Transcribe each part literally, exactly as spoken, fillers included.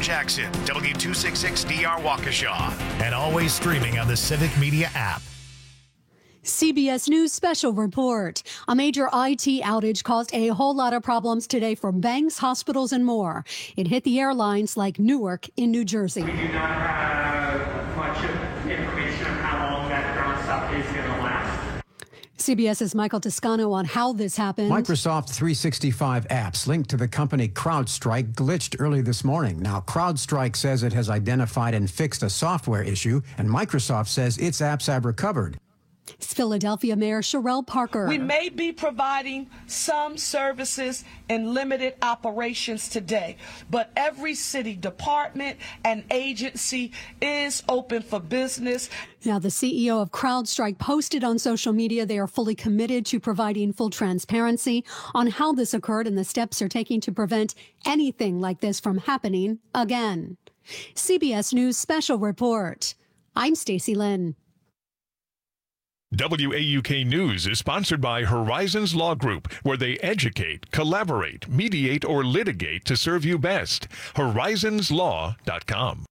Jackson, W two sixty-six D R Waukesha, and always streaming on the Civic Media app. C B S News special report. A major I T outage caused a whole lot of problems today for banks, hospitals, and more. It hit the airlines like Newark in New Jersey. We do not have much information on how long that ground stop is going to last. CBS's Michael Toscano on how this happened. Microsoft three sixty-five apps linked to the company CrowdStrike glitched early this morning. Now, CrowdStrike says it has identified and fixed a software issue, and Microsoft says its apps have recovered. Philadelphia Mayor Sherrell Parker. We may be providing some services in limited operations today, but every city department and agency is open for business. Now, the C E O of CrowdStrike posted on social media they are fully committed to providing full transparency on how this occurred and the steps they're taking to prevent anything like this from happening again. C B S News Special Report. I'm Stacey Lynn. W A U K News is sponsored by Horizons Law Group, where they educate, collaborate, mediate, or litigate to serve you best. horizons law dot com.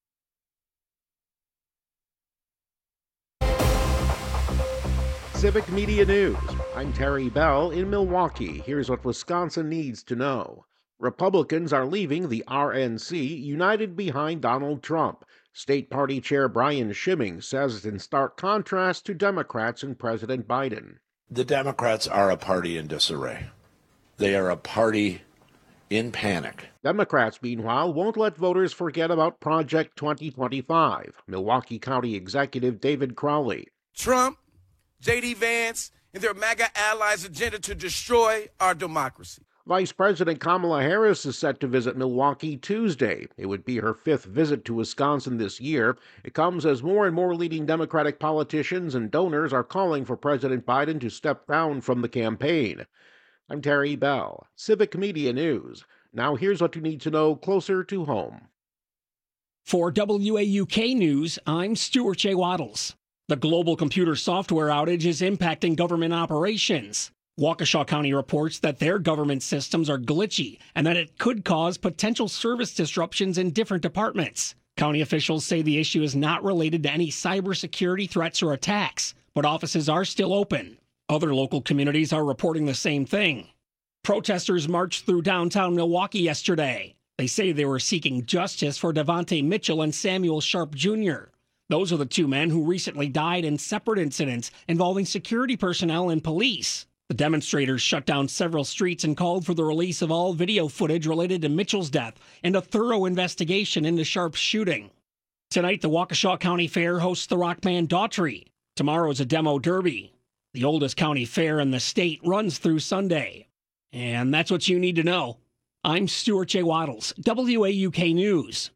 Civic Media News. I'm Terry Bell in Milwaukee. Here's what Wisconsin needs to know. Republicans are leaving the R N C united behind Donald Trump. State Party Chair Brian Schimming says it's in stark contrast to Democrats and President Biden. The Democrats are a party in disarray. They are a party in panic. Democrats, meanwhile, won't let voters forget about Project twenty twenty-five. Milwaukee County Executive David Crowley. Trump, J D Vance, and their MAGA allies' agenda to destroy our democracy. Vice President Kamala Harris is set to visit Milwaukee Tuesday. It would be her fifth visit to Wisconsin this year. It comes as more and more leading Democratic politicians and donors are calling for President Biden to step down from the campaign. I'm Terry Bell, Civic Media News. Now here's what you need to know closer to home. For W A U K News, I'm Stuart J. Waddles. The global computer software outage is impacting government operations. Waukesha County reports that their government systems are glitchy and that it could cause potential service disruptions in different departments. County officials say the issue is not related to any cybersecurity threats or attacks, but offices are still open. Other local communities are reporting the same thing. Protesters marched through downtown Milwaukee yesterday. They say they were seeking justice for Devontae Mitchell and Samuel Sharp Junior Those are the two men who recently died in separate incidents involving security personnel and police. The demonstrators shut down several streets and called for the release of all video footage related to Mitchell's death and a thorough investigation into Sharp's shooting. Tonight, the Waukesha County Fair hosts the rock band Daughtry. Tomorrow is a demo derby. The oldest county fair in the state runs through Sunday. And that's what you need to know. I'm Stuart J. Waddles, W A U K News.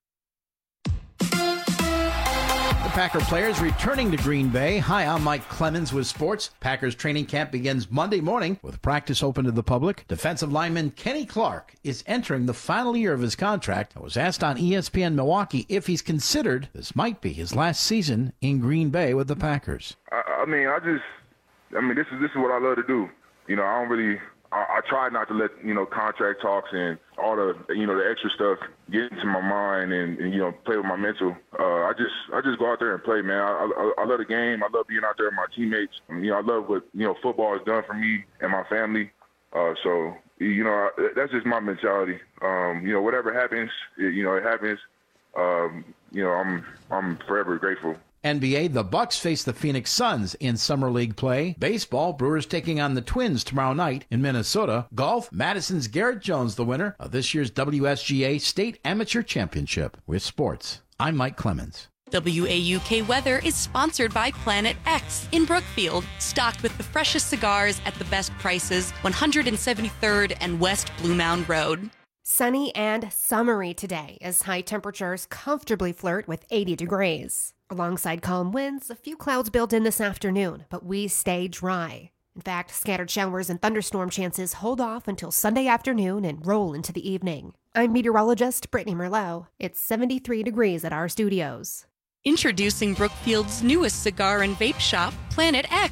Packer players returning to Green Bay. Hi, I'm Mike Clemens with sports. Packers training camp begins Monday morning with practice open to the public. Defensive lineman Kenny Clark is entering the final year of his contract. I was asked on E S P N Milwaukee if he's considered this might be his last season in Green Bay with the Packers. I, I mean, I just, I mean, this is this is what I love to do. You know, I don't really, I, I try not to let, you know, contract talks and all the, you know, the extra stuff get into my mind and, and you know, play with my mental. Uh, I just, I just go out there and play, man. I, I, I love the game. I love being out there with my teammates. You know, I love what, you know, football has done for me and my family. Uh, so, you know, I, that's just my mentality. Um, you know, whatever happens, it, you know, it happens. Um, you know, I'm, I'm forever grateful. N B A, the Bucks face the Phoenix Suns in Summer League play. Baseball, Brewers taking on the Twins tomorrow night in Minnesota. Golf, Madison's Garrett Jones, the winner of this year's W S G A State Amateur Championship. With sports, I'm Mike Clemens. W A U K Weather is sponsored by Planet X in Brookfield, stocked with the freshest cigars at the best prices, one hundred seventy-third and West Blue Mound Road. Sunny and summery today as high temperatures comfortably flirt with eighty degrees. Alongside calm winds, a few clouds build in this afternoon, but we stay dry. In fact, scattered showers and thunderstorm chances hold off until Sunday afternoon and roll into the evening. I'm meteorologist Brittany Merlot. It's seventy-three degrees at our studios. Introducing Brookfield's newest cigar and vape shop, Planet X.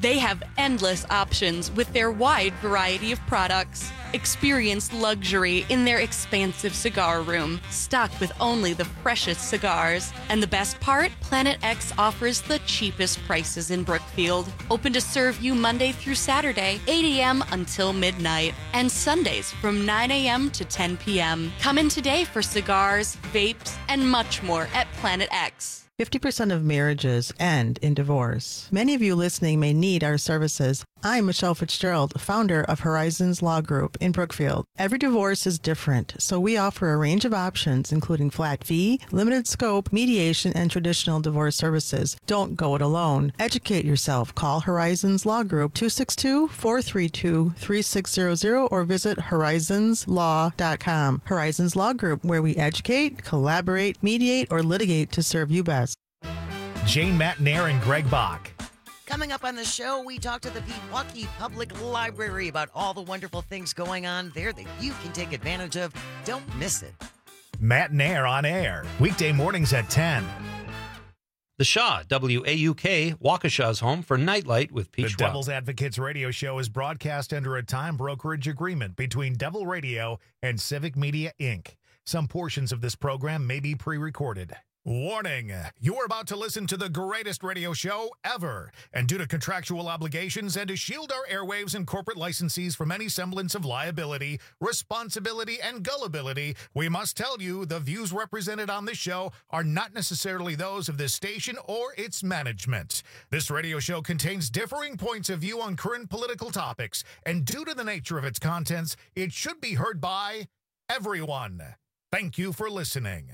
They have endless options with their wide variety of products. Experience luxury in their expansive cigar room, stocked with only the freshest cigars. And the best part? Planet X offers the cheapest prices in Brookfield. Open to serve you Monday through Saturday, eight a.m. until midnight, and Sundays from nine a.m. to ten p.m. Come in today for cigars, vapes, and much more at Planet X. fifty percent of marriages end in divorce. Many of you listening may need our services. I'm Michelle Fitzgerald, founder of Horizons Law Group in Brookfield. Every divorce is different, so we offer a range of options, including flat fee, limited scope, mediation, and traditional divorce services. Don't go it alone. Educate yourself. Call Horizons Law Group two six two, four three two, three six zero zero or visit horizons law dot com. Horizons Law Group, where we educate, collaborate, mediate, or litigate to serve you best. Jane Matnair and Greg Bach. Coming up on the show, we talk to the Pewaukee Public Library about all the wonderful things going on there that you can take advantage of. Don't miss it. Matnair on air, weekday mornings at ten. The Shaw, W A U K, Waukesha's home for Nightlight with Peach The Devil's Advocates radio show is broadcast under a time brokerage agreement between Devil Radio and Civic Media, Incorporated. Some portions of this program may be pre-recorded. Warning, you're about to listen to the greatest radio show ever. And due to contractual obligations and to shield our airwaves and corporate licensees from any semblance of liability, responsibility, and gullibility, we must tell you the views represented on this show are not necessarily those of this station or its management. This radio show contains differing points of view on current political topics, and due to the nature of its contents, it should be heard by everyone. Thank you for listening.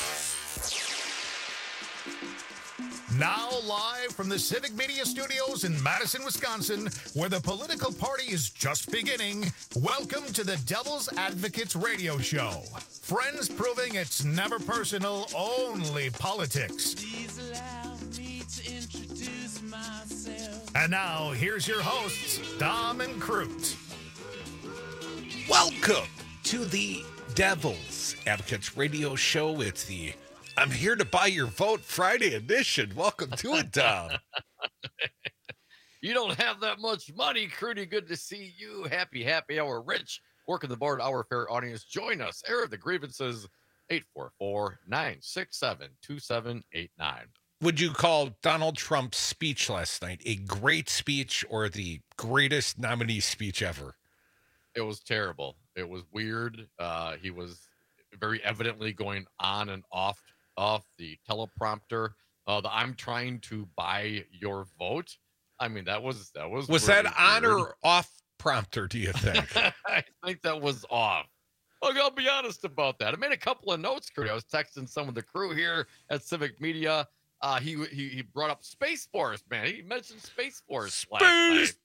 Now live from the Civic Media Studios in Madison, Wisconsin, where the political party is just beginning, welcome to the Devil's Advocates radio show. Friends proving it's never personal, only politics. Please allow me to introduce myself. And now, here's your hosts, Dom and Crute. Welcome to the Devil's Advocates radio show. It's the I'm Here to Buy Your Vote Friday edition. Welcome to it, Dom. You don't have that much money, Crudy. Good to see you. Happy, happy hour. Rich, working the board, our fair audience. Join us. Air the grievances, eight four four, nine six seven, two seven eight nine. Would you call Donald Trump's speech last night a great speech or the greatest nominee speech ever? It was terrible. It was weird. Uh, he was very evidently going on and off off the teleprompter. Uh, the I'm trying to buy your vote. I mean, that was that was was really that on weird. or off prompter? Do you think? I think that was off. Look, I'll be honest about that. I made a couple of notes, Kurt. I was texting some of the crew here at Civic Media. Uh, he he he brought up Space Force, man. He mentioned Space Force. Space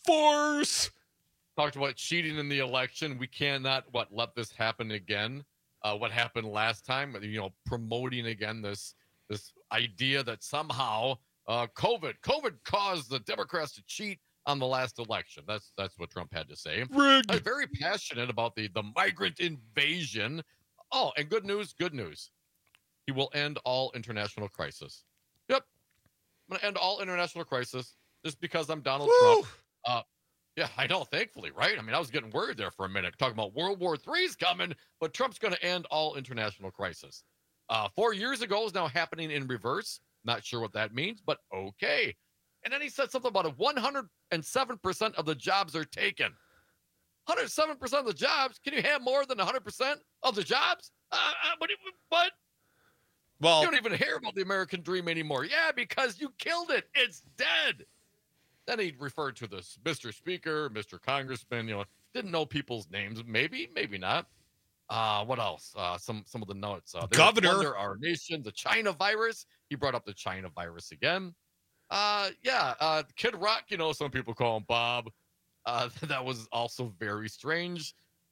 Force. Talked about cheating in the election. We cannot what let this happen again. Uh, what happened last time, you know, promoting again this this idea that somehow uh, COVID COVID caused the Democrats to cheat on the last election. That's that's what Trump had to say. Rigged. I'm very passionate about the the migrant invasion. Oh, and good news, good news. He will end all international crisis. Yep, I'm gonna end all international crisis just because I'm Donald Woo. Trump. Uh, Yeah, I know, thankfully, right? I mean, I was getting worried there for a minute, talking about World War Three's coming, but Trump's going to end all international crisis. Uh, four years ago is now happening in reverse. Not sure what that means, but okay. And then he said something about a one hundred seven percent of the jobs are taken. one hundred seven percent of the jobs? Can you have more than one hundred percent of the jobs? Uh, uh, what, what? Well, you don't even hear about the American dream anymore. Yeah, because you killed it. It's dead. Then he referred to this Mister Speaker, Mister Congressman, you know, didn't know people's names. Maybe, maybe not. Uh, what else? Uh, some some of the notes. Uh, Governor. Our nation, the China virus. He brought up the China virus again. Uh, yeah, uh, Kid Rock, you know, some people call him Bob. Uh, that was also very strange.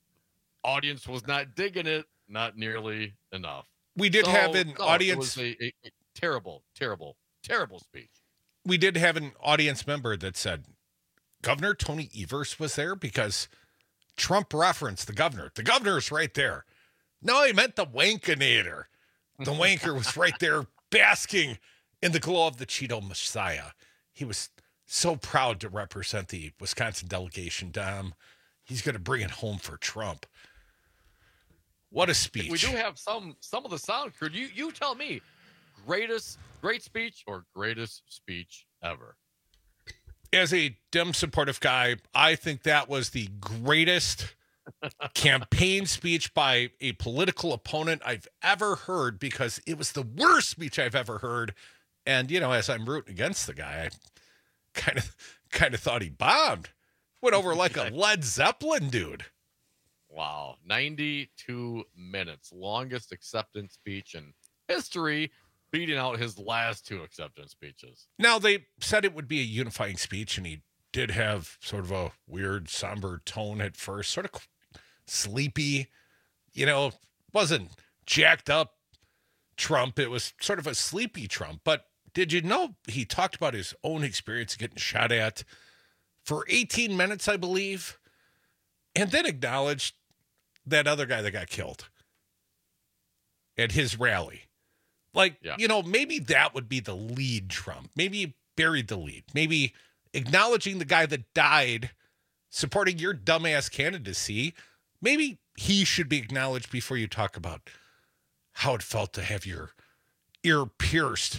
Audience was not digging it, not nearly enough. We did so, have an no, audience. It was a, a, a terrible, terrible, terrible speech. We did have an audience member that said Governor Tony Evers was there because Trump referenced the governor. The governor's right there. No, he meant the Wankinator. The wanker was right there basking in the glow of the Cheeto Messiah. He was So proud to represent the Wisconsin delegation, Dom. He's going to bring it home for Trump. What a speech. We do have some some of the sound crew. You you tell me, greatest great speech or greatest speech ever? As a Dem supportive guy, I think that was the greatest campaign speech by a political opponent I've ever heard, because it was the worst speech I've ever heard. And, you know, as I'm rooting against the guy, I kind of kind of thought he bombed. Went over like a Led Zeppelin dude. Wow. ninety-two minutes. Longest acceptance speech in history, beating out his last two acceptance speeches. Now, they said it would be a unifying speech, and he did have sort of a weird, somber tone at first, sort of sleepy. You know, wasn't jacked up Trump. It was sort of a sleepy Trump. But did you know he talked about his own experience getting shot at for eighteen minutes, I believe, and then acknowledged that other guy that got killed at his rally? Like, yeah. you know, maybe that would be the lead Trump. Maybe he buried the lead. Maybe acknowledging the guy that died, supporting your dumbass candidacy, maybe he should be acknowledged before you talk about how it felt to have your ear pierced.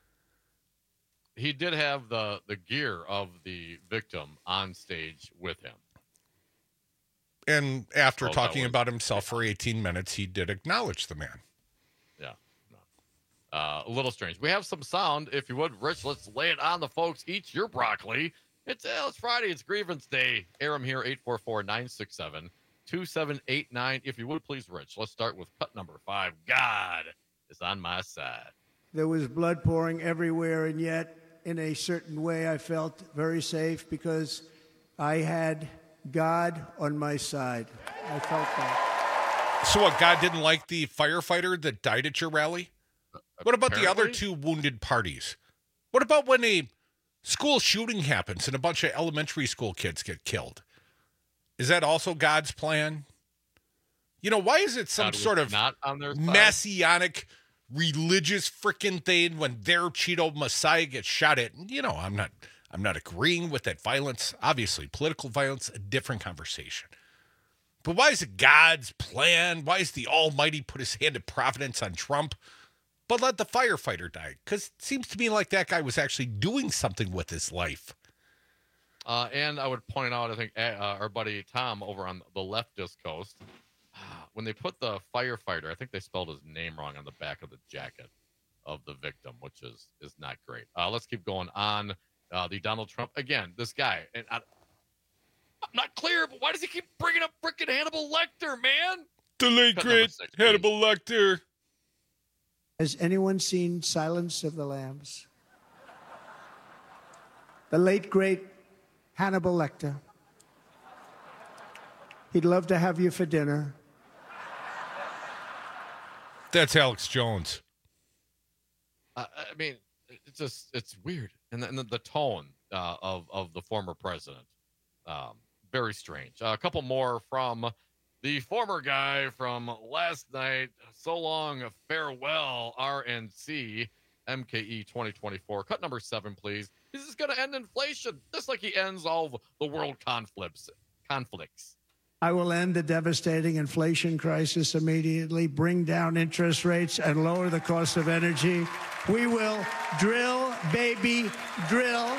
He did have the, the gear of the victim on stage with him. And after oh, talking was, about himself for eighteen minutes, he did acknowledge the man. Yeah. No. Uh, a little strange. We have some sound. If you would, Rich, let's lay it on the folks. Eat your broccoli. It's, uh, it's Friday. It's grievance day. Aram here, eight four four, nine six seven, two seven eight nine. If you would, please, Rich, let's start with cut number five. God is on my side. There was blood pouring everywhere, and yet, in a certain way, I felt very safe because I had God on my side. I felt that. So what, God didn't like the firefighter that died at your rally? What about Apparently? the other two wounded parties? What about when a school shooting happens and a bunch of elementary school kids get killed? Is that also God's plan? You know, why is it some God sort of not on their side? messianic religious freaking thing when their Cheeto Messiah gets shot at? You know, I'm not I'm not agreeing with that violence. Obviously, political violence, a different conversation. But why is it God's plan? Why is the Almighty put his hand of providence on Trump, but let the firefighter die? Because it seems to me like that guy was actually doing something with his life. Uh, and I would point out, I think uh, our buddy Tom over on the leftist coast, when they put the firefighter, I think they spelled his name wrong on the back of the jacket of the victim, which is is not great. Uh, let's keep going on. Uh, the Donald Trump, again, this guy, and I, I'm not clear, but why does he keep bringing up freaking Hannibal Lecter, man? The late, great Hannibal Lecter. Has anyone seen Silence of the Lambs? The late, great Hannibal Lecter. He'd love to have you for dinner. That's Alex Jones. Uh, I mean, it's just, it's weird. And then the, the tone uh, of, of the former president, um, very strange. Uh, a couple more from the former guy from last night. So long, farewell, R N C, M K E twenty twenty-four. Cut number seven, please. This is going to end inflation, just like he ends all of the world conflicts. conflicts. I will end the devastating inflation crisis immediately, bring down interest rates, and lower the cost of energy. We will drill, baby, drill.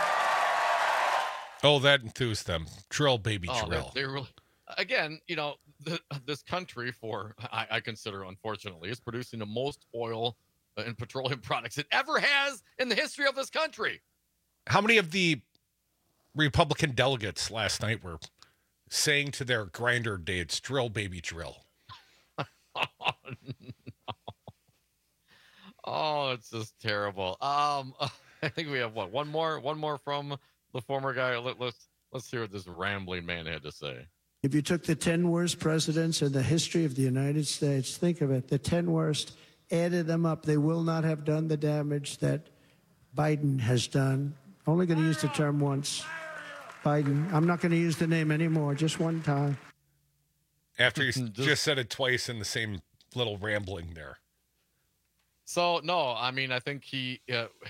Oh, that enthused them. Drill, baby, oh, drill. They, they really, again, you know, the, this country, for I, I consider, unfortunately, is producing the most oil and petroleum products it ever has in the history of this country. How many of the Republican delegates last night were saying to their grinder dates, drill, baby, drill? Oh, no. Oh, it's just terrible. Um, I think we have what one more, one more from the former guy. Let, let's let's hear what this rambling man had to say. If you took the ten worst presidents in the history of the United States, think of it, the ten worst, added them up, they will not have done the damage that Biden has done. Only going to use the term once. Biden. I'm not going to use the name anymore, just one time. After you just, just said it twice in the same little rambling there. So, no, I mean, I think he, uh,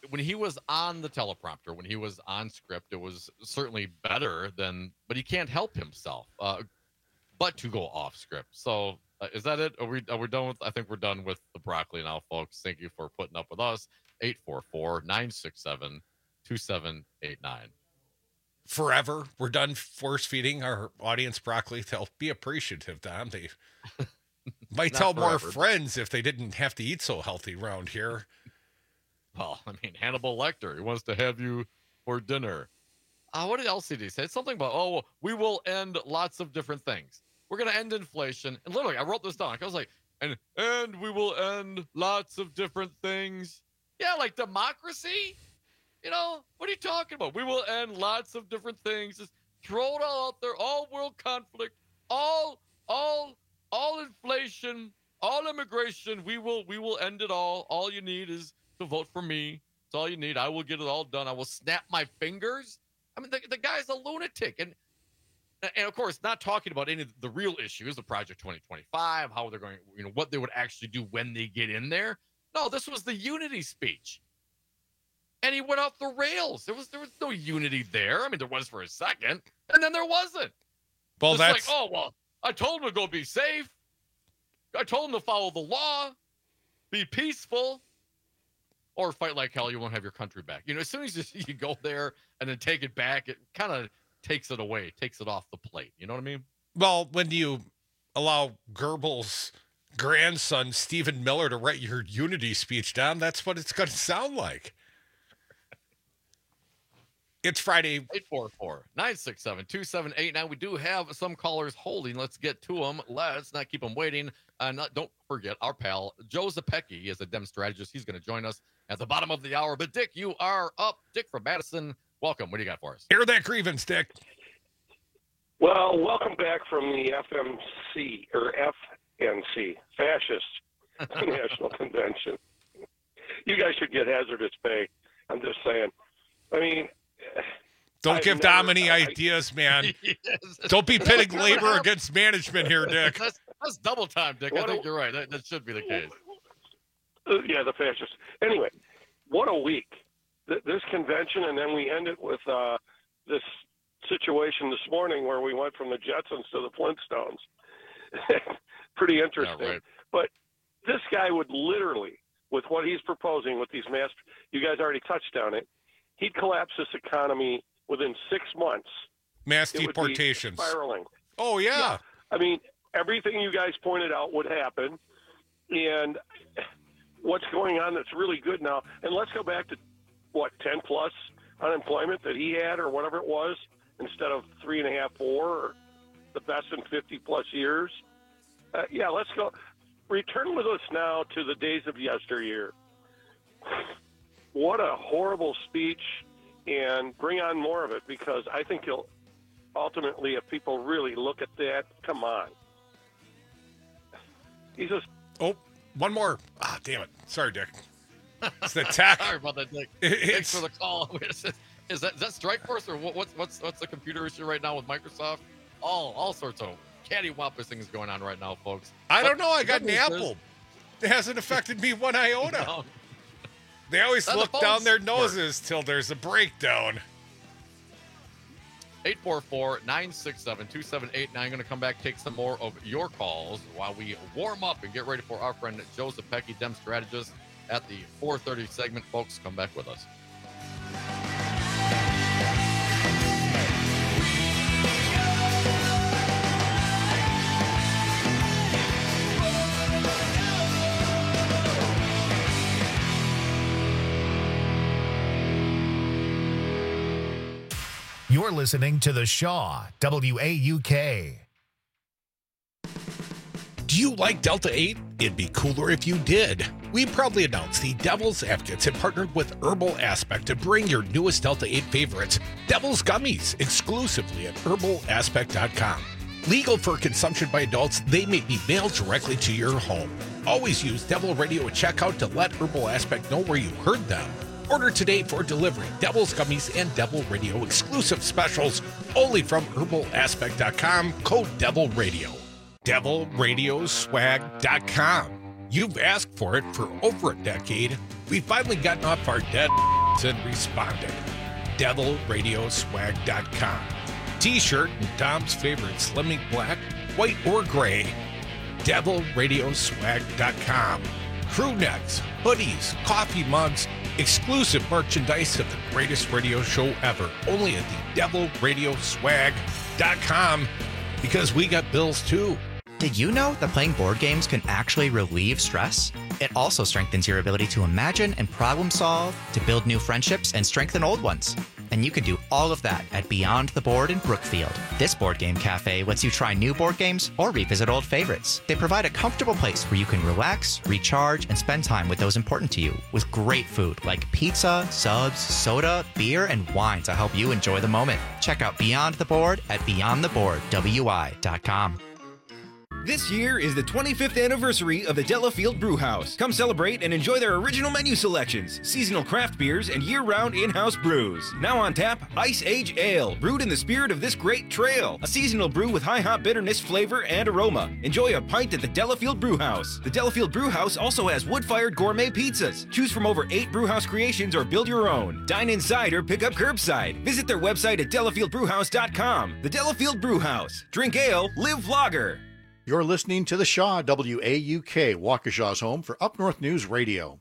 when he was on the teleprompter, when he was on script, it was certainly better than, but he can't help himself, uh, but to go off script. So uh, is that it? Are we, are we done with, I think we're done with the broccoli now, folks. Thank you for putting up with us. eight four four, nine six seven, two seven eight nine. Forever. We're done force feeding our audience broccoli. They'll be appreciative, Don. They might tell more friends if they didn't have to eat so healthy around here. Well, I mean, Hannibal Lecter, he wants to have you for dinner. Uh, what did L C D say? Something about, oh, we will end lots of different things. We're going to end inflation. And literally, I wrote this down. I was like, and, and we will end lots of different things. Yeah, like democracy? You know, what are you talking about? We will end lots of different things. Just throw it all out there. All world conflict, all, all, all inflation, all immigration. We will, we will end it all. All you need is to vote for me. That's all you need. I will get it all done. I will snap my fingers. I mean, the, the guy's a lunatic. And, and of course, not talking about any of the real issues, the Project twenty twenty-five, how they're going, you know, what they would actually do when they get in there. No, this was the unity speech. And he went off the rails. There was there was no unity there. I mean, there was for a second, and then there wasn't. Well, it's that's like, oh, well, I told him to go be safe. I told him to follow the law, be peaceful, or fight like hell. You won't have your country back. You know, as soon as you, you go there and then take it back, it kind of takes it away, takes it off the plate. You know what I mean? Well, when you allow Goebbels' grandson, Stephen Miller, to write your unity speech down, that's what it's going to sound like. It's Friday. eight four four, nine six seven, two seven eight nine. We do have some callers holding. Let's get to them. Let's not keep them waiting. Uh, not, don't forget our pal, Joe Zepecki, is a Dem strategist. He's going to join us at the bottom of the hour. But, Dick, you are up. Dick from Madison, welcome. What do you got for us? Hear that grievance, Dick. Well, welcome back from the F M C, or F N C, Fascist National Convention. You guys should get hazardous pay. I'm just saying. I mean... Don't I've give never, Dom any I, ideas, man. Yes. Don't be pitting labor against management here, Dick. That's, that's double time, Dick. What I think a, you're right. That, that should be the case. Uh, yeah, the fascists. Anyway, what a week. Th- this convention, and then we end it with uh, this situation this morning where we went from the Jetsons to the Flintstones. Pretty interesting. Yeah, right. But this guy would literally, with what he's proposing with these mass, you guys already touched on it, he'd collapse this economy within six months. Mass It would be deportations. spiraling. Oh, yeah. yeah. I mean, everything you guys pointed out would happen. And what's going on that's really good now, and let's go back to, what, ten plus unemployment that he had or whatever it was, instead of three and a half, four, or the best in fifty plus years. Uh, yeah, let's go. Return with us now to the days of yesteryear. What a horrible speech, and bring on more of it, because I think you'll ultimately, if people really look at that, come on. He's just. Oh, one more. Ah, damn it. Sorry, Dick. It's the tech. Sorry about that, Dick. It's, Thanks for the call. Is that, is that Strikeforce, or what, what's what's what's the computer issue right now with Microsoft? All all sorts of cattywampus things going on right now, folks. I but don't know. I got an is, apple. It hasn't affected me one iota. No. They always Now the look phone's down their smart. noses till there's a breakdown. eight four four, nine six seven, two seven eight nine. Going to come back, take some more of your calls while we warm up and get ready for our friend Joe Zepecki, Dem strategist, at the four thirty segment. Folks, come back with us. You're listening to The Shaw, W A U K. Do you like Delta eight? It'd be cooler if you did. We proudly announce the Devil's Advocates have partnered with Herbal Aspect to bring your newest Delta eight favorites, Devil's Gummies, exclusively at herbal aspect dot com. Legal for consumption by adults, they may be mailed directly to your home. Always use Devil Radio at checkout to let Herbal Aspect know where you heard them. Order today for delivery. Devil's Gummies and Devil Radio exclusive specials only from herbal aspect dot com. Code Devil Radio. devil radio swag dot com. You've asked for it for over a decade. We've finally gotten off our dead and responded. devil radio swag dot com. T-shirt and Dom's favorite Slimming Black, white or gray. devil radio swag dot com. Crew necks, hoodies, coffee mugs, exclusive merchandise of the greatest radio show ever. Only at the devil radio swag dot com, because we got bills too. Did you know that playing board games can actually relieve stress? It also strengthens your ability to imagine and problem solve, to build new friendships and strengthen old ones. And you can do all of that at Beyond the Board in Brookfield. This board game cafe lets you try new board games or revisit old favorites. They provide a comfortable place where you can relax, recharge, and spend time with those important to you, with great food like pizza, subs, soda, beer, and wine to help you enjoy the moment. Check out Beyond the Board at beyond the board w i dot com. This year is the twenty-fifth anniversary of the Delafield Brewhouse. Come celebrate and enjoy their original menu selections, seasonal craft beers, and year-round in-house brews. Now on tap, Ice Age Ale, brewed in the spirit of this great trail. A seasonal brew with high hop bitterness, flavor, and aroma. Enjoy a pint at the Delafield Brewhouse. The Delafield Brewhouse also has wood-fired gourmet pizzas. Choose from over eight brewhouse creations or build your own. Dine inside or pick up curbside. Visit their website at delafield brewhouse dot com. The Delafield Brewhouse. Drink ale, live lager. You're listening to The Shaw, W A U K, Waukesha's home for Up North News Radio.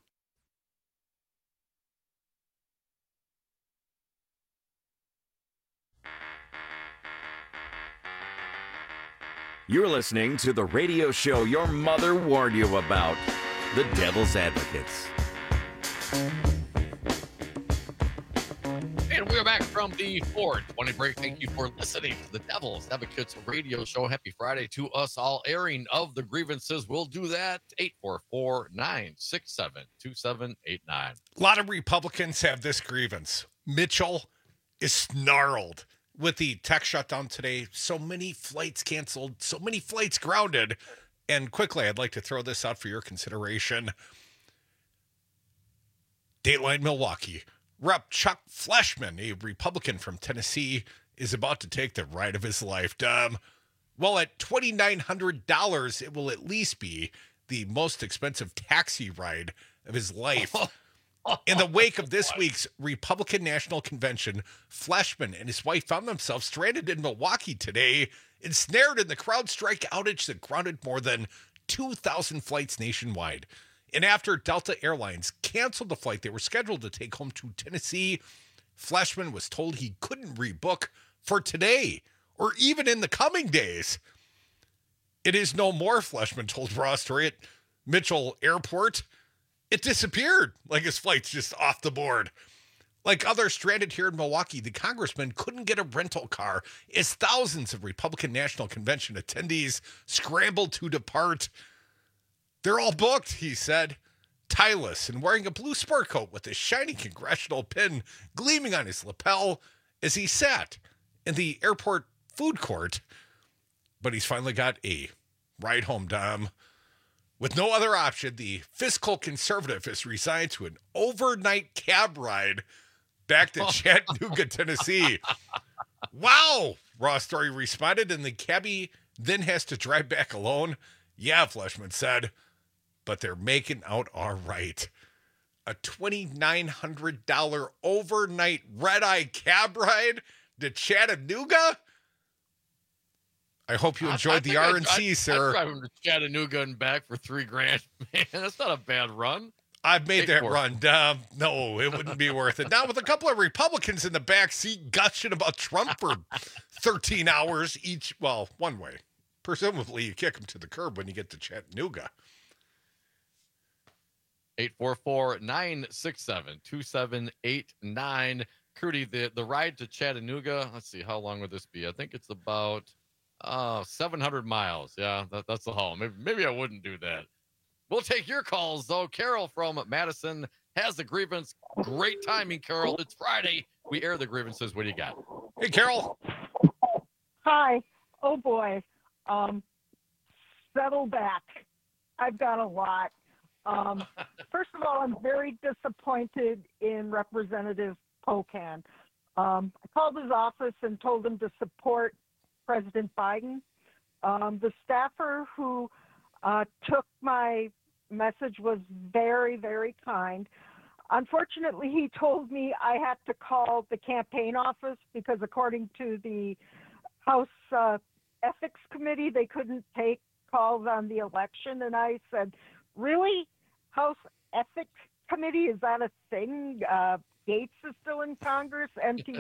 You're listening to the radio show your mother warned you about, The Devil's Advocates. And we're back from the four twenty break. Thank you for listening to the Devil's Advocates radio show. Happy Friday to us all. Airing of the grievances. We'll do that. eight four four, nine six seven, two seven eight nine. A lot of Republicans have this grievance. Mitchell is snarled with the tech shutdown today. So many flights canceled, so many flights grounded. And quickly, I'd like to throw this out for your consideration. Dateline Milwaukee. Rep Chuck Fleshman, a Republican from Tennessee, is about to take the ride of his life. Um, well, at two thousand nine hundred dollars, it will at least be the most expensive taxi ride of his life. In the wake of this week's Republican National Convention, Fleshman and his wife found themselves stranded in Milwaukee today, ensnared in the CrowdStrike outage that grounded more than two thousand flights nationwide. And after Delta Airlines canceled the flight they were scheduled to take home to Tennessee, Fleshman was told he couldn't rebook for today or even in the coming days. It is no more, Fleshman told Raw Story at Mitchell Airport. It disappeared, like his flight's just off the board. Like others stranded here in Milwaukee, the congressman couldn't get a rental car as thousands of Republican National Convention attendees scrambled to depart. They're all booked, he said, tireless and wearing a blue sport coat with a shiny congressional pin gleaming on his lapel as he sat in the airport food court. But he's finally got a ride home, Dom. With no other option, the fiscal conservative has resigned to an overnight cab ride back to Chattanooga, Tennessee. Wow, Raw Story responded, and the cabbie then has to drive back alone. Yeah, Fleshman said, but they're making out all right. A two thousand nine hundred dollars overnight red-eye cab ride to Chattanooga? I hope you enjoyed I, I the R N C, I'd, sir. I'd drive him to Chattanooga and back for three grand. Man, that's not a bad run. I've made Take that four. run. Um, no, it wouldn't be worth it. Now with a couple of Republicans in the back seat gushing about Trump for thirteen hours each. Well, one way. Presumably, you kick them to the curb when you get to Chattanooga. eight four four, nine six seven, two seven eight nine. Crudy, the, the ride to Chattanooga, let's see, how long would this be? I think it's about uh, seven hundred miles. Yeah, that, that's the haul. Maybe, maybe I wouldn't do that. We'll take your calls, though. Carol from Madison has the grievance. Great timing, Carol. It's Friday. We air the grievances. What do you got? Hey, Carol. Hi. Oh, boy. Um, settle back. I've got a lot. Um, first of all, I'm very disappointed in Representative Pocan. Um, I called his office and told him to support President Biden. Um, the staffer who uh, took my message was very, very kind. Unfortunately, he told me I had to call the campaign office because according to the House uh, Ethics Committee, they couldn't take calls on the election. And I said, really? House Ethics Committee, is that a thing? Uh, Gates is still in Congress, M T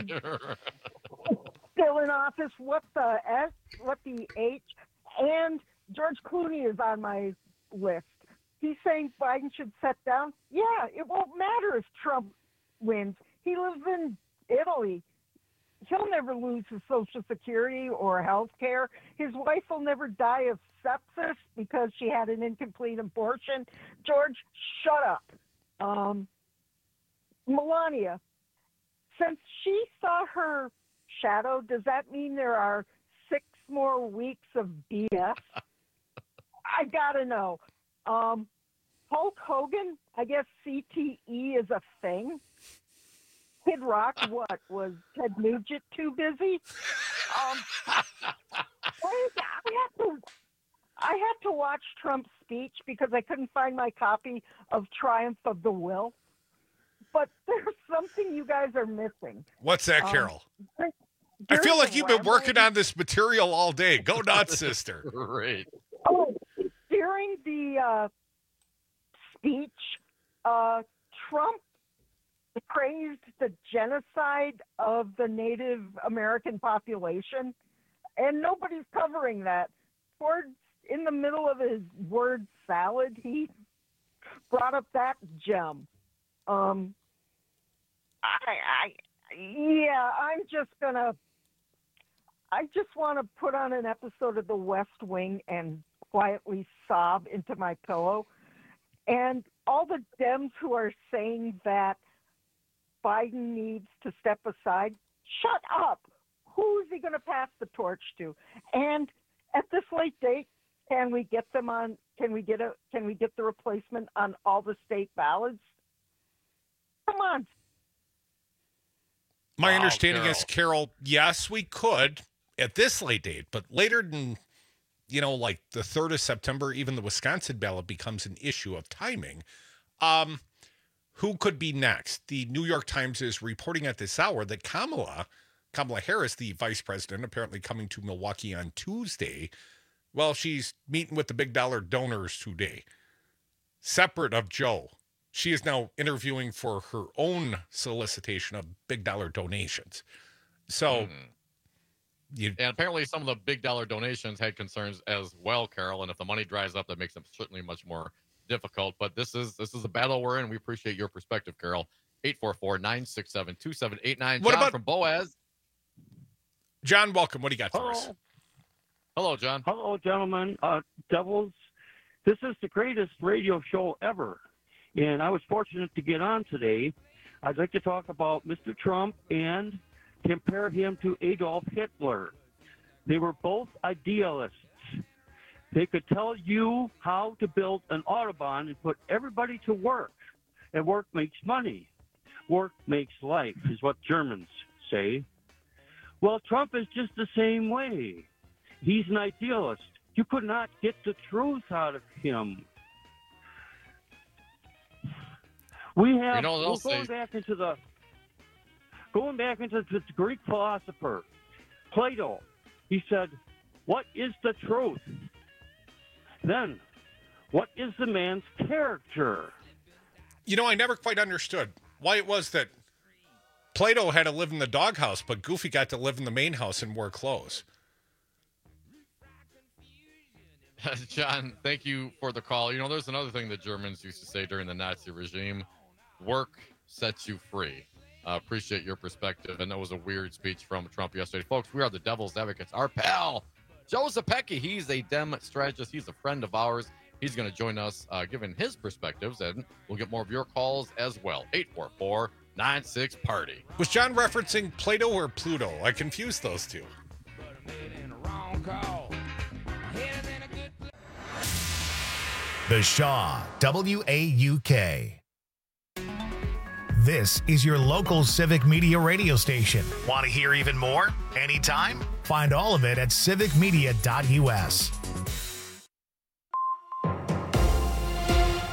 still in office. What the S? What the H? And George Clooney is on my list. He's saying Biden should set down. Yeah, it won't matter if Trump wins. He lives in Italy. He'll never lose his Social Security or health care. His wife will never die of sepsis because she had an incomplete abortion. George, shut up. Um, Melania, since she saw her shadow, does that mean there are six more weeks of B S? I gotta know. Um, Hulk Hogan, I guess C T E is a thing. Kid Rock, what, was Ted Nugent too busy? Um, I had to, I had to watch Trump's speech because I couldn't find my copy of Triumph of the Will. But there's something you guys are missing. What's that, Um, Carol? during I feel like the you've been rambling- working on this material all day. Go nuts, sister. Great. Oh, during the uh, speech, uh, Trump praised the genocide of the Native American population, and nobody's covering that. Towards in the middle of his word salad, he brought up that gem. Um, I, I, yeah, I'm just gonna. I just want to put on an episode of The West Wing and quietly sob into my pillow. And all the Dems who are saying that Biden needs to step aside, shut up. Who's he going to pass the torch to? And at this late date, can we get them on? Can we get a? Can we get the replacement on all the state ballots? Come on. My Wow, understanding Carol. is, Carol, yes, we could at this late date, but later than, you know, like the third of September, even the Wisconsin ballot becomes an issue of timing. Um, who could be next? The New York Times is reporting at this hour that Kamala, Kamala Harris, the vice president, apparently coming to Milwaukee on Tuesday. Well, she's meeting with the big dollar donors today. Separate of Joe, she is now interviewing for her own solicitation of big dollar donations. So, you, And apparently some of the big dollar donations had concerns as well, Carol. And if the money dries up, that makes it certainly much more difficult. But this is this is a battle we're in. We appreciate your perspective, Carol. eight four four, nine six seven, two seven eight nine. What John about- from Boaz? John, welcome. What do you got for us? Hello. Hello, John. Hello, gentlemen. Uh, Devils, this is the greatest radio show ever. And I was fortunate to get on today. I'd like to talk about Mister Trump and compare him to Adolf Hitler. They were both idealists. They could tell you how to build an Autobahn and put everybody to work. And work makes money. Work makes life, is what Germans say. Well, Trump is just the same way. He's an idealist. You could not get the truth out of him. We have You know what we're they'll going say. back into the going back into the Greek philosopher Plato. He said, "What is the truth?" Then, what is the man's character? You know, I never quite understood why it was that Plato had to live in the doghouse, but Goofy got to live in the main house and wear clothes. John, thank you for the call. You know, there's another thing the Germans used to say during the Nazi regime: work sets you free. Uh, appreciate your perspective. And that was a weird speech from Trump yesterday. Folks, we are the Devil's Advocates. Our pal, Joe Zepecki, he's a Dem strategist. He's a friend of ours. He's going to join us, uh, giving his perspectives, and we'll get more of your calls as well. eight four four, nine six, party. Was John referencing Plato or Pluto? I confused those two. The Shaw, W A U K. This is your local civic media radio station. Want to hear even more? Anytime? Find all of it at civic media dot U S.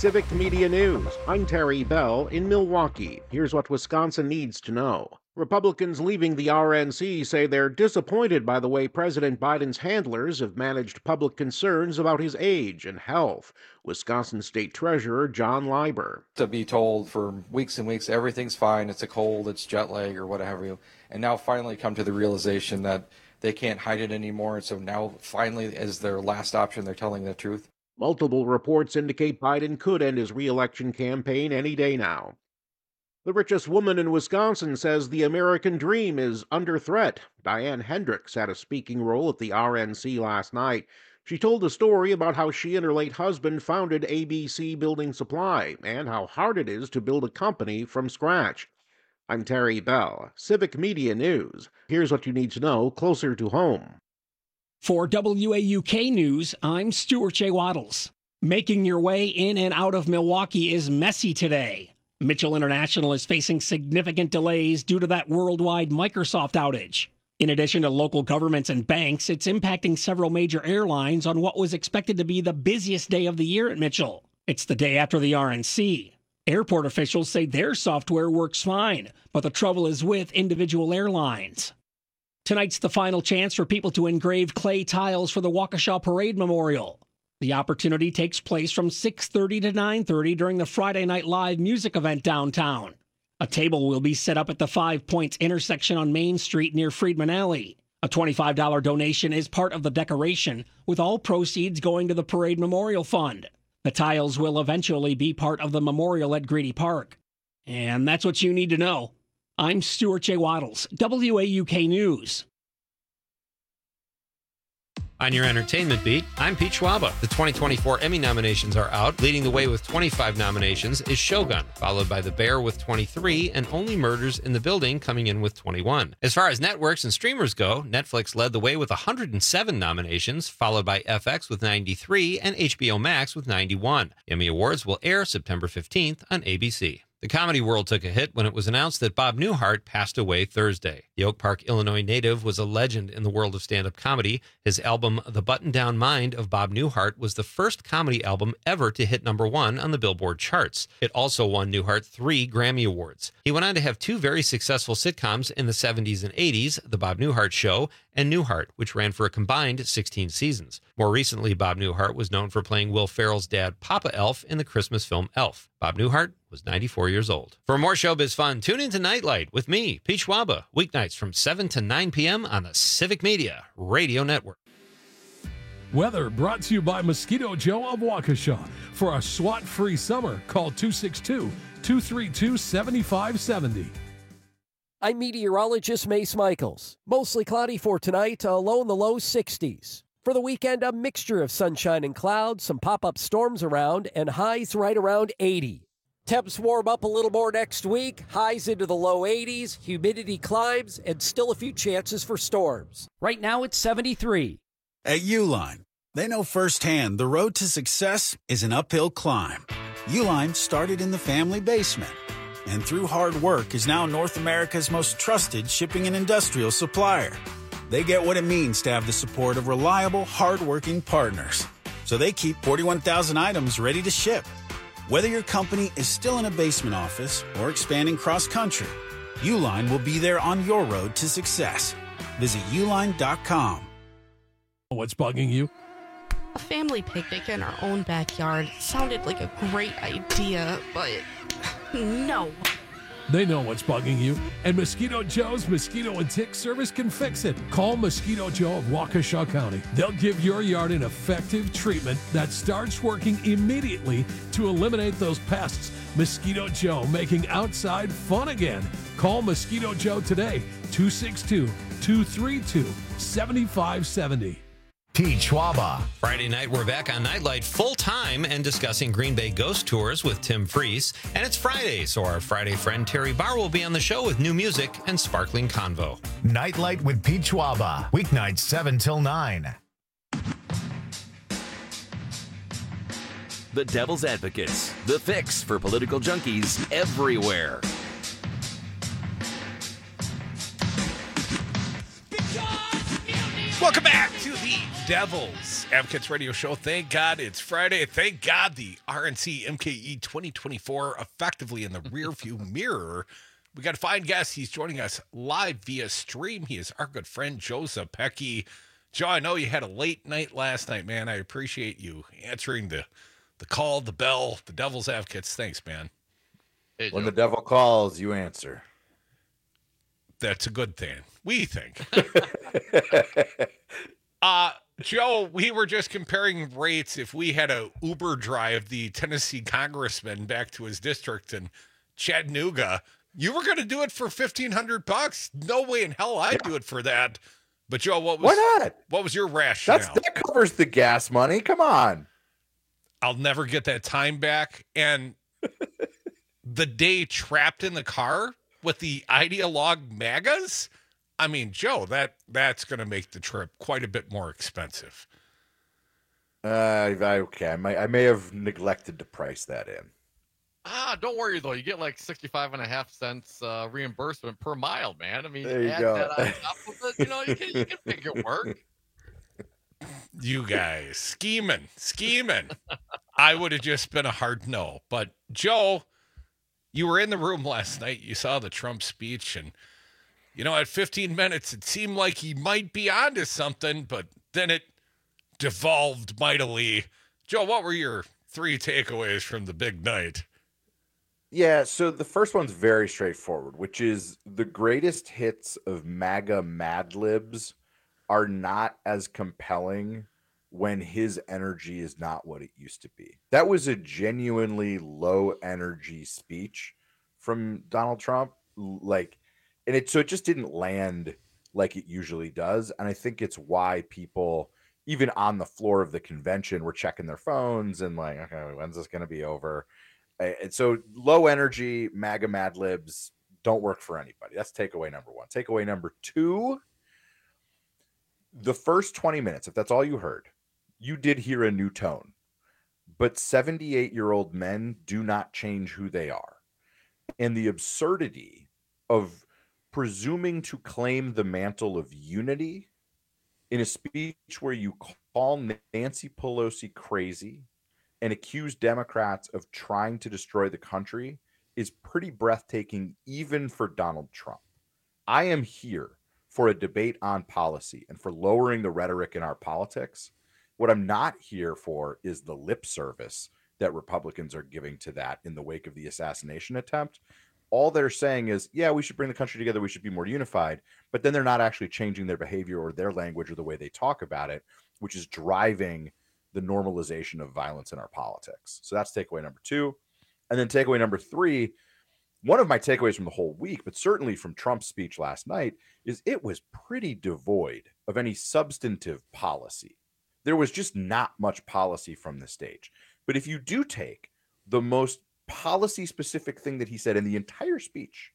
Civic Media News. I'm Terry Bell in Milwaukee. Here's what Wisconsin needs to know. Republicans leaving the R N C say they're disappointed by the way President Biden's handlers have managed public concerns about his age and health. Wisconsin State Treasurer John Leiber. To be told for weeks and weeks everything's fine, it's a cold, it's jet lag or whatever you, and now finally come to the realization that they can't hide it anymore, and so now finally as their last option they're telling the truth. Multiple reports indicate Biden could end his re-election campaign any day now. The richest woman in Wisconsin says the American dream is under threat. Diane Hendricks had a speaking role at the R N C last night. She told a story about how she and her late husband founded A B C Building Supply and how hard it is to build a company from scratch. I'm Terry Bell, Civic Media News. Here's what you need to know closer to home. For W A U K News, I'm Stuart J. Waddles. Making your way in and out of Milwaukee is messy today. Mitchell International is facing significant delays due to that worldwide Microsoft outage. In addition to local governments and banks, it's impacting several major airlines on what was expected to be the busiest day of the year at Mitchell. It's the day after the R N C. Airport officials say their software works fine, but the trouble is with individual airlines. Tonight's the final chance for people to engrave clay tiles for the Waukesha Parade Memorial. The opportunity takes place from six thirty to nine thirty during the Friday Night Live music event downtown. A table will be set up at the Five Points intersection on Main Street near Friedman Alley. A twenty-five dollars donation is part of the decoration, with all proceeds going to the Parade Memorial Fund. The tiles will eventually be part of the memorial at Greedy Park. And that's what you need to know. I'm Stuart J. Waddles, W A U K News. On your entertainment beat, I'm Pete Schwaba. The twenty twenty-four Emmy nominations are out. Leading the way with twenty-five nominations is Shogun, followed by The Bear with twenty-three, and Only Murders in the Building coming in with twenty-one. As far as networks and streamers go, Netflix led the way with one hundred seven nominations, followed by F X with ninety-three and H B O Max with ninety-one. The Emmy Awards will air September fifteenth on A B C. The comedy world took a hit when it was announced that Bob Newhart passed away Thursday. The Oak Park, Illinois native was a legend in the world of stand-up comedy. His album, The Button-Down Mind of Bob Newhart, was the first comedy album ever to hit number one on the Billboard charts. It also won Newhart three Grammy Awards. He went on to have two very successful sitcoms in the seventies and eighties, The Bob Newhart Show and Newhart, which ran for a combined sixteen seasons. More recently, Bob Newhart was known for playing Will Ferrell's dad, Papa Elf, in the Christmas film Elf. Bob Newhart was ninety-four years old. For more showbiz fun, tune into Nightlight with me, Pete Schwaba, weeknights from seven to nine p.m. on the Civic Media Radio Network. Weather brought to you by Mosquito Joe of Waukesha. For a SWAT-free summer, call two six two, two three two, seven five seven zero. I'm meteorologist Mace Michaels. Mostly cloudy for tonight, a low in the low sixties. For the weekend, a mixture of sunshine and clouds, some pop-up storms around, and highs right around eighty. Temps warm up a little more next week, highs into the low eighties, humidity climbs, and still a few chances for storms. Right now it's seventy-three. At Uline, they know firsthand the road to success is an uphill climb. Uline started in the family basement, and through hard work is now North America's most trusted shipping and industrial supplier. They get what it means to have the support of reliable, hard-working partners. So they keep forty-one thousand items ready to ship. Whether your company is still in a basement office or expanding cross-country, Uline will be there on your road to success. Visit uline dot com. What's bugging you? A family picnic in our own backyard sounded like a great idea, but no. They know what's bugging you, and Mosquito Joe's Mosquito and Tick Service can fix it. Call Mosquito Joe of Waukesha County. They'll give your yard an effective treatment that starts working immediately to eliminate those pests. Mosquito Joe, making outside fun again. Call Mosquito Joe today, two six two, two three two, seven five seven zero. Pete Schwaba. Friday night, we're back on Nightlight full-time and discussing Green Bay ghost tours with Tim Freese. And it's Friday, so our Friday friend Terry Barr will be on the show with new music and sparkling convo. Nightlight with Pete Schwaba. Weeknights seven till nine. The Devil's Advocates, the fix for political junkies everywhere. Welcome back to the Devil's Devil's Advocates Radio Show. Thank God it's Friday. Thank God the R N C M K E twenty twenty-four effectively in the rearview mirror. We got a fine guest. He's joining us live via stream. He is our good friend, Joe Zepecki. Joe, I know you had a late night last night, man. I appreciate you answering the, the call, the bell, the Devil's Advocates. Thanks, man. Hey, when the devil calls, you answer. That's a good thing, we think. uh, Joe, we were just comparing rates if we had a Uber drive the Tennessee congressman back to his district in Chattanooga. You were going to do it for fifteen hundred bucks. No way in hell I'd yeah. do it for that. But Joe, what was Why not? What was your rationale? That's, that covers the gas money. Come on. I'll never get that time back. And the day trapped in the car with the ideologue MAGAs? I mean, Joe, that that's going to make the trip quite a bit more expensive. Uh, okay, I may, I may have neglected to price that in. Ah, don't worry, though. You get like sixty-five and a half cents uh, reimbursement per mile, man. I mean, there you add go. that on top of it, you know, you can, you can make it work. You guys, scheming, scheming. I would have just been a hard no. But, Joe, you were in the room last night. You saw the Trump speech, and, you know, at fifteen minutes, it seemed like he might be onto something, but then it devolved mightily. Joe, what were your three takeaways from the big night? Yeah, so the first one's very straightforward, which is the greatest hits of MAGA Mad Libs are not as compelling when his energy is not what it used to be. That was a genuinely low energy speech from Donald Trump. Like, and it, so it just didn't land like it usually does. And I think it's why people, even on the floor of the convention, were checking their phones and like, okay, when's this going to be over? And so low energy MAGA Mad Libs don't work for anybody. That's takeaway number one. Takeaway number two, the first twenty minutes, if that's all you heard, you did hear a new tone. But seventy-eight-year-old men do not change who they are. And the absurdity of presuming to claim the mantle of unity in a speech where you call Nancy Pelosi crazy and accuse Democrats of trying to destroy the country is pretty breathtaking, even for Donald Trump. I am here for a debate on policy and for lowering the rhetoric in our politics. What I'm not here for is the lip service that Republicans are giving to that in the wake of the assassination attempt. All they're saying is, yeah, we should bring the country together. We should be more unified. But then they're not actually changing their behavior or their language or the way they talk about it, which is driving the normalization of violence in our politics. So that's takeaway number two. And then takeaway number three, one of my takeaways from the whole week, but certainly from Trump's speech last night, is it was pretty devoid of any substantive policy. There was just not much policy from the stage. But if you do take the most policy-specific thing that he said in the entire speech,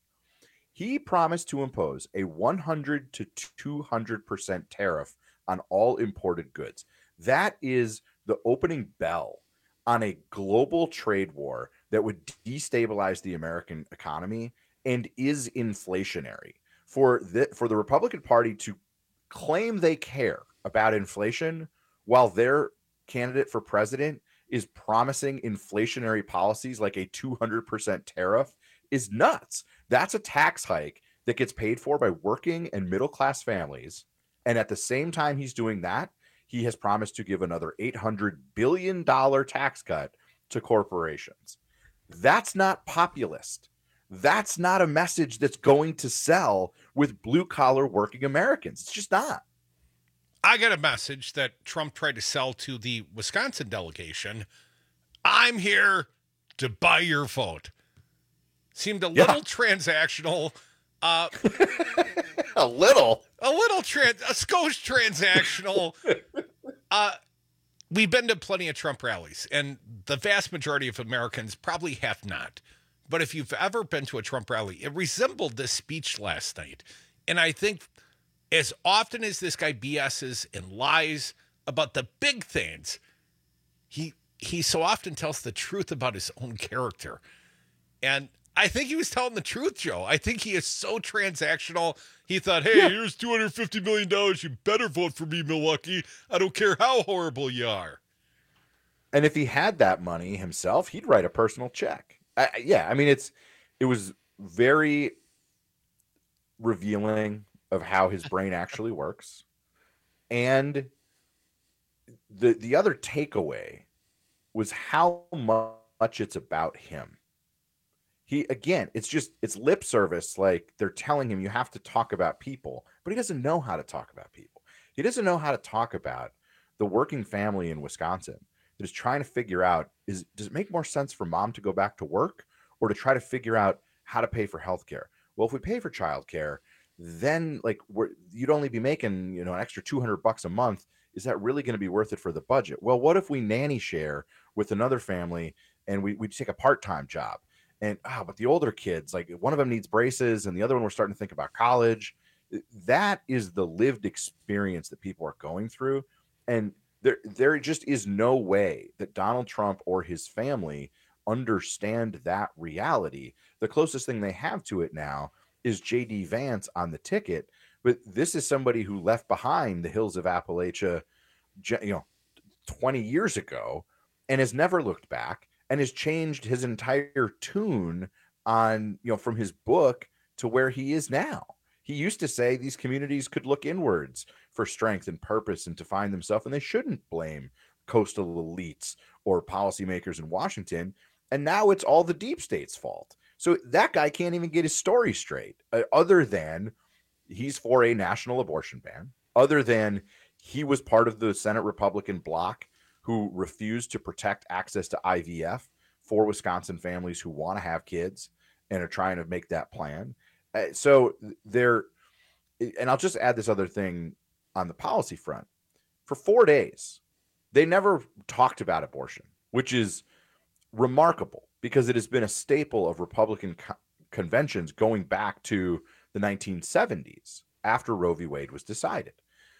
he promised to impose a one hundred to two hundred percent tariff on all imported goods. That is the opening bell on a global trade war that would destabilize the American economy and is inflationary. For the, for the Republican Party to claim they care about inflation while their candidate for president is promising inflationary policies like a two hundred percent tariff is nuts. That's a tax hike that gets paid for by working and middle-class families. And at the same time he's doing that, he has promised to give another eight hundred billion dollars tax cut to corporations. That's not populist. That's not a message that's going to sell with blue-collar working Americans. It's just not. I got a message that Trump tried to sell to the Wisconsin delegation. I'm here to buy your vote. Seemed a Yeah. little transactional. Uh, a little? A little, trans, a skosh transactional. uh, we've been to plenty of Trump rallies, and the vast majority of Americans probably have not. But if you've ever been to a Trump rally, it resembled this speech last night. And I think as often as this guy B S's and lies about the big things, he he so often tells the truth about his own character. And I think he was telling the truth, Joe. I think he is so transactional. He thought, hey, yeah. here's two hundred fifty million dollars. You better vote for me, Milwaukee. I don't care how horrible you are. And if he had that money himself, he'd write a personal check. I, yeah, I mean, it's it was very revealing of how his brain actually works. And the the other takeaway was how much it's about him. He, again, it's just, it's lip service. Like they're telling him you have to talk about people, but he doesn't know how to talk about people. He doesn't know how to talk about the working family in Wisconsin that is trying to figure out, is does it make more sense for mom to go back to work or to try to figure out how to pay for healthcare? Well, if we pay for childcare, then like we're, you'd only be making, you know, an extra two hundred bucks a month. Is that really going to be worth it for the budget? Well, what if we nanny share with another family and we, we take a part-time job? And, oh, but the older kids, like one of them needs braces and the other one, we're starting to think about college. That is the lived experience that people are going through. And there, there just is no way that Donald Trump or his family understand that reality. The closest thing they have to it now is J D Vance on the ticket. But this is somebody who left behind the hills of Appalachia, you know, twenty years ago and has never looked back. And has changed his entire tune on, you know, from his book to where he is now. He used to say these communities could look inwards for strength and purpose and to find themselves, and they shouldn't blame coastal elites or policymakers in Washington. And now it's all the deep state's fault. So that guy can't even get his story straight, uh, other than he's for a national abortion ban, other than he was part of the Senate Republican bloc who refused to protect access to I V F for Wisconsin families who want to have kids and are trying to make that plan. Uh, so they're, and I'll just add this other thing on the policy front. For four days, they never talked about abortion, which is remarkable because it has been a staple of Republican co- conventions going back to the nineteen seventies after Roe v. Wade was decided.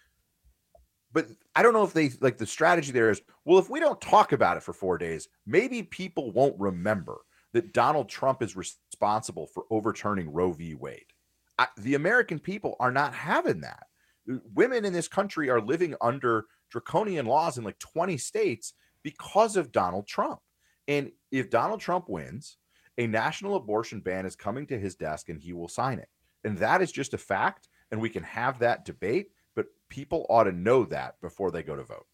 But I don't know if they, like the strategy there is, well, if we don't talk about it for four days, maybe people won't remember that Donald Trump is responsible for overturning Roe v. Wade. I, the American people are not having that. Women in this country are living under draconian laws in like twenty states because of Donald Trump. And if Donald Trump wins, a national abortion ban is coming to his desk and he will sign it. And that is just a fact. And we can have that debate. But people ought to know that before they go to vote.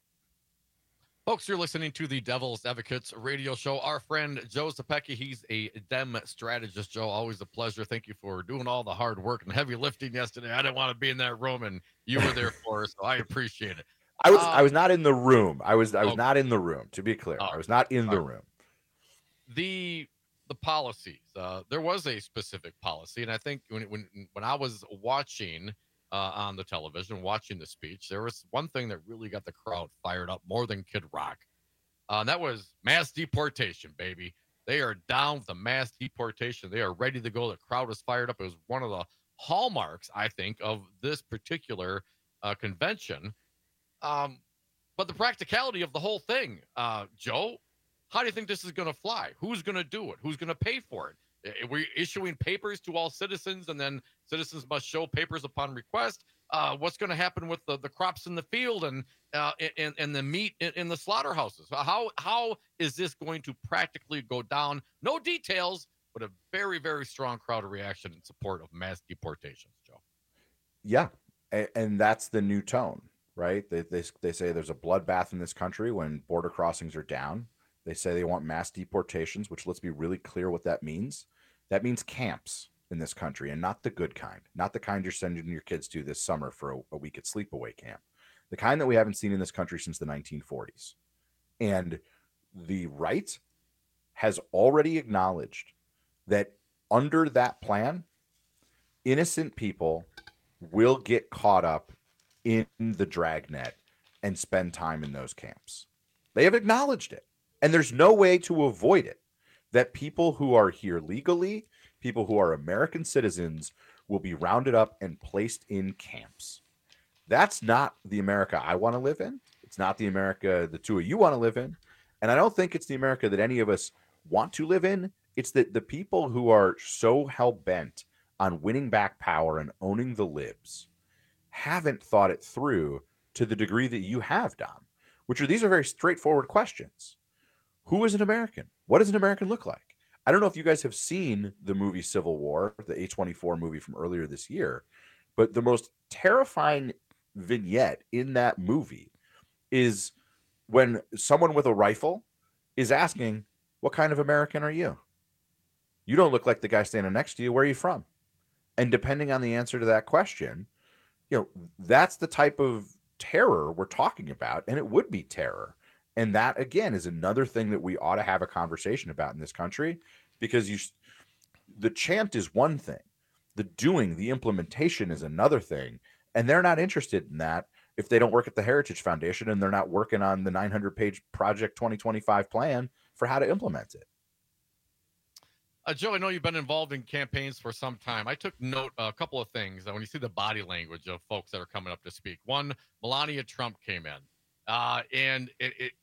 Folks, you're listening to the Devil's Advocates radio show. Our friend Joe Zepecki, he's a Dem strategist. Joe, always a pleasure. Thank you for doing all the hard work and heavy lifting yesterday. I didn't want to be in that room, and you were there for us, so I appreciate it. I was um, I was not in the room. I was I was oh, not in the room. To be clear, oh, I was not in the room. The the policies. Uh, there was a specific policy, and I think when when when I was watching. Uh, on the television, watching the speech, there was one thing that really got the crowd fired up more than Kid Rock. Uh, and that was mass deportation, baby. They are down with the mass deportation. They are ready to go. The crowd was fired up. It was one of the hallmarks, I think, of this particular uh, convention. Um, but the practicality of the whole thing, uh, Joe, how do you think this is going to fly? Who's going to do it? Who's going to pay for it? Are we issuing papers to all citizens, and then citizens must show papers upon request? Uh, what's going to happen with the, the crops in the field and uh, and, and the meat in, in the slaughterhouses? How how is this going to practically go down? No details, but a very, very strong crowd reaction in support of mass deportations, Joe. Yeah, and, and that's the new tone, right? They, they, they say there's a bloodbath in this country when border crossings are down. They say they want mass deportations, which let's be really clear what that means. That means camps in this country, and not the good kind, not the kind you're sending your kids to this summer for a, a week at sleepaway camp, the kind that we haven't seen in this country since the nineteen forties. And the right has already acknowledged that under that plan, innocent people will get caught up in the dragnet and spend time in those camps. They have acknowledged it. And there's no way to avoid it, that people who are here legally, people who are American citizens, will be rounded up and placed in camps. That's not the America I want to live in. It's not the America the two of you want to live in. And I don't think it's the America that any of us want to live in, It's that the people who are so hell-bent on winning back power and owning the libs haven't thought it through to the degree that you have, Dom, which are these are very straightforward questions. Who is an American? What does an American look like? I don't know if you guys have seen the movie Civil War, the A twenty-four movie from earlier this year, but the most terrifying vignette in that movie is when someone with a rifle is asking, what kind of American are you? You don't look like the guy standing next to you. Where are you from? And depending on the answer to that question, you know, that's the type of terror we're talking about, and it would be terror. And that, again, is another thing that we ought to have a conversation about in this country, because you, the chant is one thing. The doing, the implementation is another thing. And they're not interested in that if they don't work at the Heritage Foundation and they're not working on the nine hundred page Project twenty twenty-five plan for how to implement it. Uh, Joe, I know you've been involved in campaigns for some time. I took note of a couple of things when you see the body language of folks that are coming up to speak. One, Melania Trump came in, uh, and it, it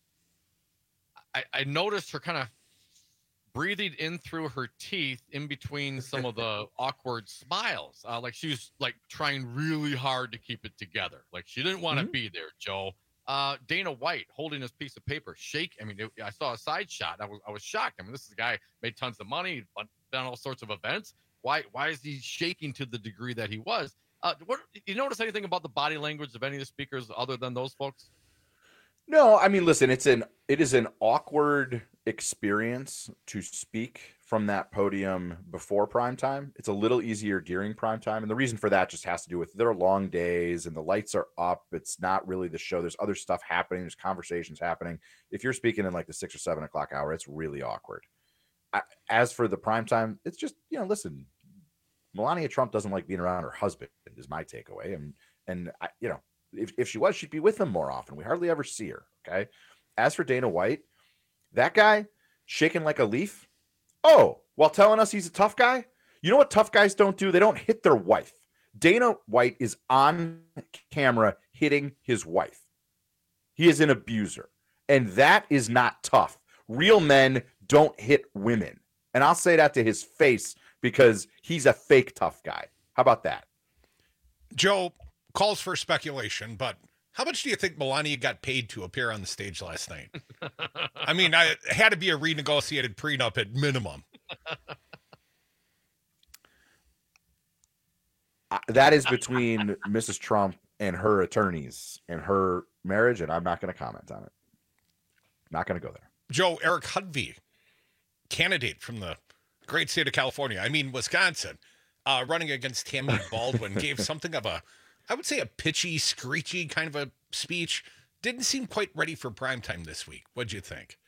I, I noticed her kind of breathing in through her teeth in between some of the awkward smiles. Uh, like she was like trying really hard to keep it together. Like she didn't want to Mm-hmm. be there, Joe. Uh, Dana White holding this piece of paper, shake. I mean, it, I saw a side shot. I was, I was shocked. I mean, this is a guy made tons of money, done all sorts of events. Why, why is he shaking to the degree that he was? Uh, what, you notice anything about the body language of any of the speakers other than those folks? No, I mean, listen, it's an it is an awkward experience to speak from that podium before prime time. It's a little easier during prime time, and the reason for that just has to do with their long days and the lights are up. It's not really the show. There's other stuff happening. There's conversations happening. If you're speaking in like the six or seven o'clock hour, it's really awkward. I, as for the prime time, it's just, you know, listen, Melania Trump doesn't like being around her husband is my takeaway, and and I, you know. If, if she was, she'd be with him more often. We hardly ever see her. Okay. As for Dana White, that guy shaking like a leaf. Oh, while telling us he's a tough guy. You know what tough guys don't do? They don't hit their wife. Dana White is on camera hitting his wife. He is an abuser. And that is not tough. Real men don't hit women. And I'll say that to his face because he's a fake tough guy. How about that? Joe, calls for speculation, but how much do you think Melania got paid to appear on the stage last night? I mean, I, it had to be a renegotiated prenup at minimum. Uh, that is between Missus Trump and her attorneys and her marriage, and I'm not going to comment on it. Not going to go there. Joe, Eric Hudvey, candidate from the great state of California, I mean, Wisconsin, uh, running against Tammy Baldwin, gave something of a, I would say a pitchy, screechy kind of a speech. Didn't seem quite ready for primetime this week. What'd you think?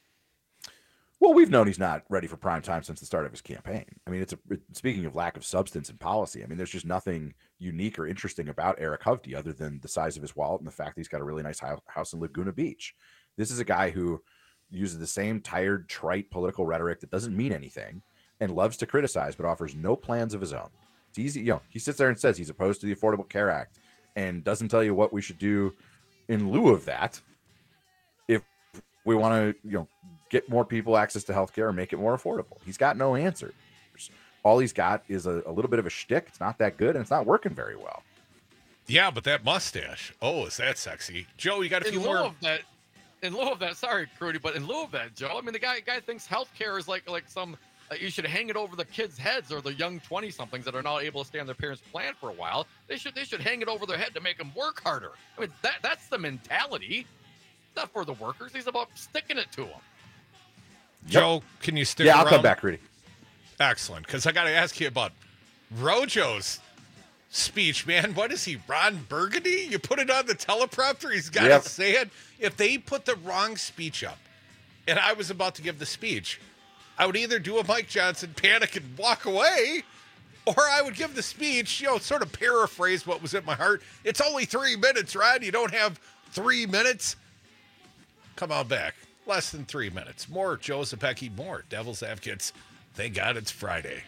Well, we've known he's not ready for prime time since the start of his campaign. I mean, it's a, speaking of lack of substance and policy. I mean, there's just nothing unique or interesting about Eric Hovde other than the size of his wallet and the fact that he's got a really nice house in Laguna Beach. This is a guy who uses the same tired, trite political rhetoric that doesn't mean anything and loves to criticize, but offers no plans of his own. It's easy. You know, he sits there and says he's opposed to the Affordable Care Act and doesn't tell you what we should do in lieu of that. If we want to, you know, get more people access to healthcare and make it more affordable. He's got no answers. All he's got is a, a little bit of a shtick. It's not that good, and it's not working very well. Yeah, but that mustache. Oh, is that sexy? Joe, you got a in few lieu more. Of that, in lieu of that, sorry, Crudy, but in lieu of that, Joe, I mean, the guy guy thinks healthcare is like like some, uh, you should hang it over the kids' heads or the young twenty-somethings that are not able to stay on their parents' plan for a while. They should they should hang it over their head to make them work harder. I mean, that that's the mentality. Not for the workers. He's about sticking it to them. Joe, can you stick yeah, around? I'll come back, Rudy. Excellent, because I got to ask you about Rojo's speech, man. What is he, Ron Burgundy? You put it on the teleprompter, he's got Yep. to say it. If they put the wrong speech up, and I was about to give the speech, I would either do a Mike Johnson panic and walk away, or I would give the speech, you know, sort of paraphrase what was in my heart. It's only three minutes, Rod. You don't have three minutes. Come on back. Less than three minutes. More Joe Zepecki, more Devil's Advocates. Thank God it's Friday.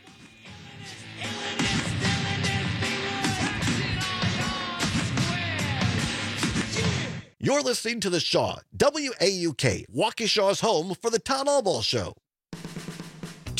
You're listening to The Shaw, W A U K, Waukesha's home for the Town Allball Show.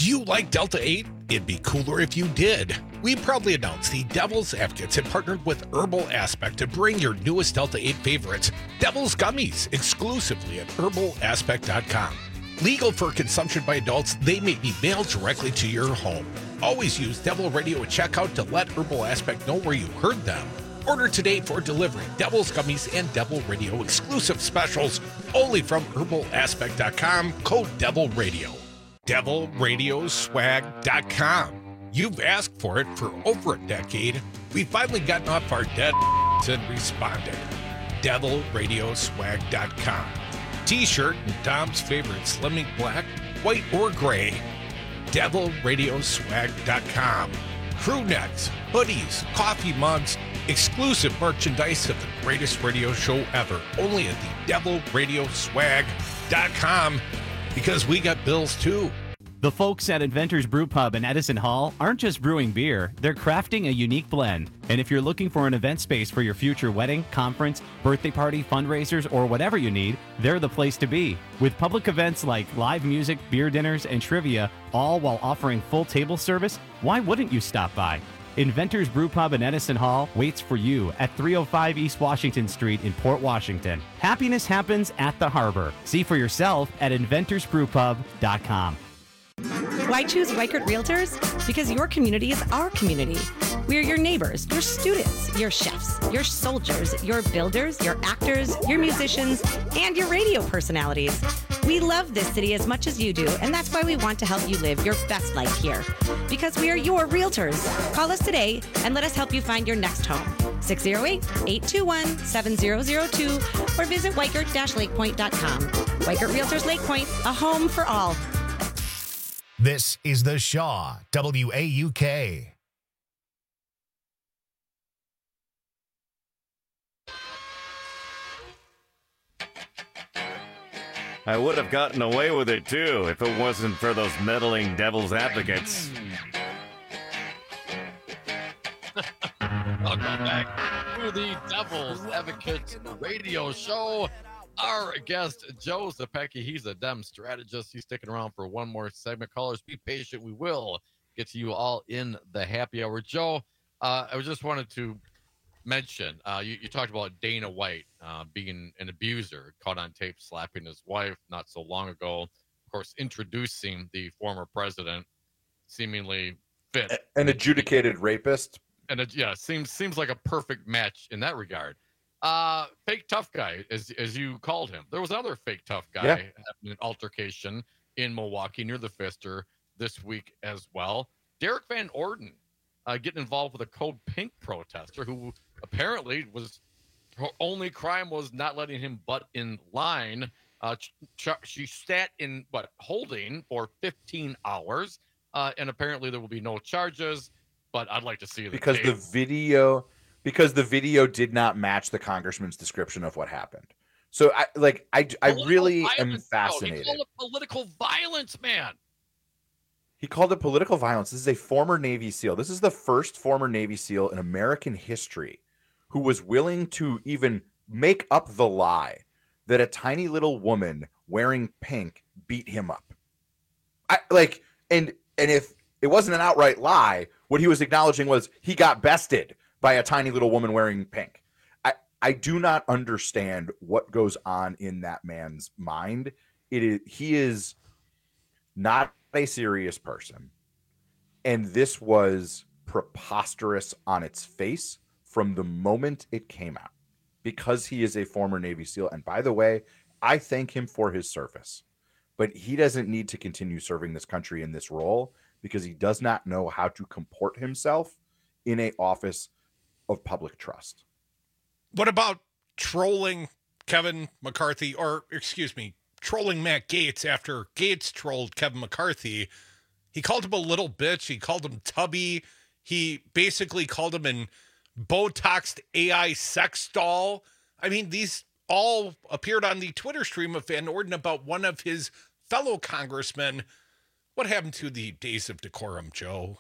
Do you like Delta eight? It'd be cooler if you did. We proudly announce the Devil's Advocates have partnered with Herbal Aspect to bring your newest Delta eight favorites, Devil's Gummies, exclusively at herbal aspect dot com. Legal for consumption by adults, they may be mailed directly to your home. Always use Devil Radio at checkout to let Herbal Aspect know where you heard them. Order today for delivery. Devil's Gummies and Devil Radio exclusive specials only from herbal aspect dot com, code Devil Radio. devil radio swag dot com. You've asked for it for over a decade. We've finally gotten off our dead and responded. devil radio swag dot com. T-shirt and Dom's favorite slimming black, white, or gray. devil radio swag dot com. Crew necks, hoodies, coffee mugs, exclusive merchandise of the greatest radio show ever. Only at the devil radio swag dot com, because we got bills too. The folks at Inventors Brew Pub in Edison Hall aren't just brewing beer, they're crafting a unique blend. And if you're looking for an event space for your future wedding, conference, birthday party, fundraisers, or whatever you need, they're the place to be. With public events like live music, beer dinners, and trivia, all while offering full table service, why wouldn't you stop by? Inventors Brew Pub in Edison Hall waits for you at three oh five East Washington Street in Port Washington. Happiness happens at the harbor. See for yourself at inventors brew pub dot com. Why choose Weichert Realtors? Because your community is our community. We are your neighbors, your students, your chefs, your soldiers, your builders, your actors, your musicians, and your radio personalities. We love this city as much as you do, and that's why we want to help you live your best life here. Because we are your realtors. Call us today and let us help you find your next home. six oh eight, eight two one, seven oh oh two or visit weichert dash lake point dot com. Weichert Realtors Lake Point, a home for all. This is the Shaw, W A U K. I would have gotten away with it, too, if it wasn't for those meddling devil's advocates. Welcome back to the Devil's Advocates radio show. Our guest, Joe Zepecki, he's a Dem strategist. He's sticking around for one more segment. Callers, be patient. We will get to you all in the happy hour. Joe, uh, I just wanted to mention, uh, you, you talked about Dana White uh, being an abuser, caught on tape slapping his wife not so long ago. Of course, introducing the former president, seemingly fit. An adjudicated rapist. And it, yeah, seems seems like a perfect match in that regard. Uh, fake tough guy, as as you called him. There was another fake tough guy Yeah. having an altercation in Milwaukee near the Pfister this week as well. Derek Van Orden uh, getting involved with a Code Pink protester who apparently was her only crime was not letting him butt in line. Uh, ch- ch- she sat in what holding for fifteen hours, uh, and apparently there will be no charges. But I'd like to see the because tape. the video because the video did not match the congressman's description of what happened. So I like I I Political really am violence, bro. fascinated. He called it political violence, man. He called it political violence. This is a former Navy SEAL. This is the first former Navy SEAL in American history who was willing to even make up the lie that a tiny little woman wearing pink beat him up. I like and and if it wasn't an outright lie, what he was acknowledging was he got bested by a tiny little woman wearing pink. I, I do not understand what goes on in that man's mind. It is he is not a serious person. And this was preposterous on its face from the moment it came out because he is a former Navy SEAL. And by the way, I thank him for his service, but he doesn't need to continue serving this country in this role because he does not know how to comport himself in a office of public trust. What about trolling Kevin McCarthy, or excuse me, trolling Matt Gaetz after Gaetz trolled Kevin McCarthy? He called him a little bitch. He called him tubby. He basically called him an Botoxed A I sex doll. I mean, these all appeared on the Twitter stream of Van Orden about one of his fellow congressmen. What happened to the days of decorum, Joe?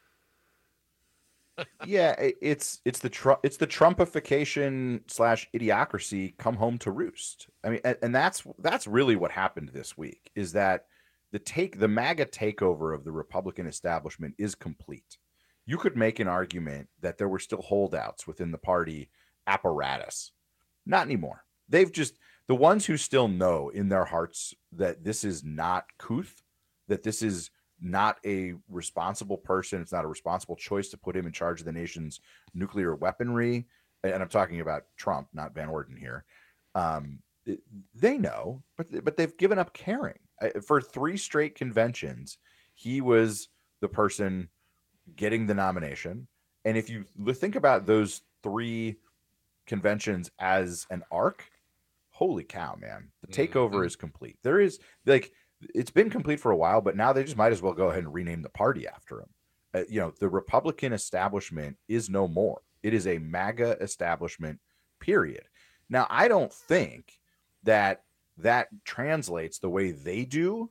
Yeah, it- it's it's the Trump it's the Trumpification slash idiocracy come home to roost. I mean, and, and that's that's really what happened this week. Is that the take the MAGA takeover of the Republican establishment is complete. You could make an argument that there were still holdouts within the party apparatus. Not anymore. They've just, the ones who still know in their hearts that this is not couth, that this is not a responsible person, it's not a responsible choice to put him in charge of the nation's nuclear weaponry, and I'm talking about Trump, not Van Orden here, um, they know, but but they've given up caring. For three straight conventions, he was the person getting the nomination. And if you think about those three conventions as an arc, holy cow, man, the takeover mm-hmm. is complete. There is, like, it's been complete for a while, but now they just might as well go ahead and rename the party after him. Uh, you know, the Republican establishment is no more. It is a MAGA establishment, period. Now, I don't think that that translates the way they do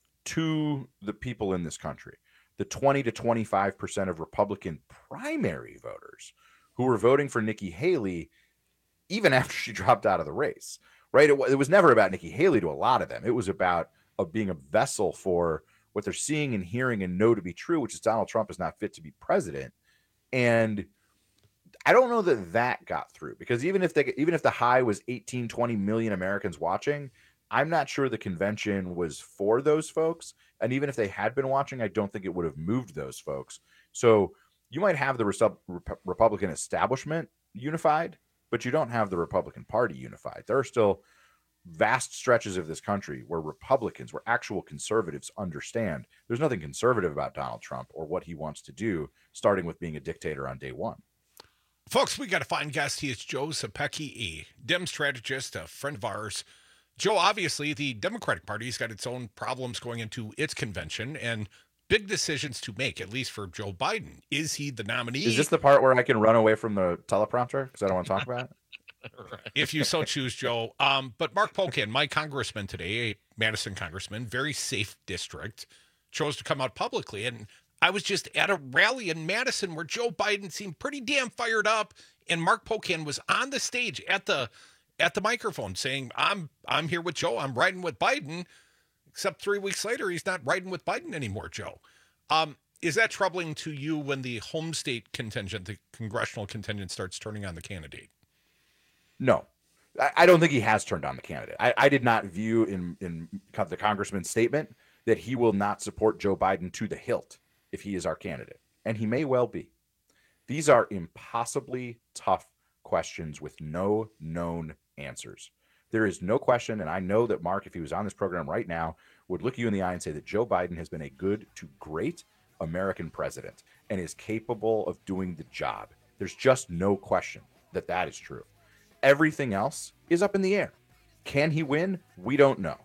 to the people in this country. The twenty to twenty-five percent of Republican primary voters who were voting for Nikki Haley, even after she dropped out of the race, right? It, it was never about Nikki Haley to a lot of them. It was about of being a vessel for what they're seeing and hearing and know to be true, which is Donald Trump is not fit to be president. And I don't know that that got through, because even if they, even if the high was eighteen, twenty million Americans watching, I'm not sure the convention was for those folks. And even if they had been watching, I don't think it would have moved those folks. So you might have the Rep- Republican establishment unified, but you don't have the Republican Party unified. There are still vast stretches of this country where Republicans, where actual conservatives understand there's nothing conservative about Donald Trump or what he wants to do, starting with being a dictator on day one. Folks, we got a fine guest. He is Joe Zepecki, a Dem strategist, a friend of ours. Joe, obviously, the Democratic Party has got its own problems going into its convention and big decisions to make, at least for Joe Biden. Is he the nominee? Is this the part where I can run away from the teleprompter because I don't want to talk about it? Right. If you so choose, Joe. Um, but Mark Pocan, my congressman today, a Madison congressman, very safe district, chose to come out publicly. And I was just at a rally in Madison where Joe Biden seemed pretty damn fired up, and Mark Pocan was on the stage at the at the microphone saying, I'm I'm here with Joe, I'm riding with Biden, except three weeks later, he's not riding with Biden anymore, Joe. Um, is that troubling to you when the home state contingent, the congressional contingent, starts turning on the candidate? No, I, I don't think he has turned on the candidate. I, I did not view in, in the congressman's statement that he will not support Joe Biden to the hilt if he is our candidate. And he may well be. These are impossibly tough questions with no known answers. There is no question, and I know that Mark, if he was on this program right now, would look you in the eye and say that Joe Biden has been a good to great American president and is capable of doing the job. There's just no question that that is true. Everything else is up in the air. Can he win? We don't know.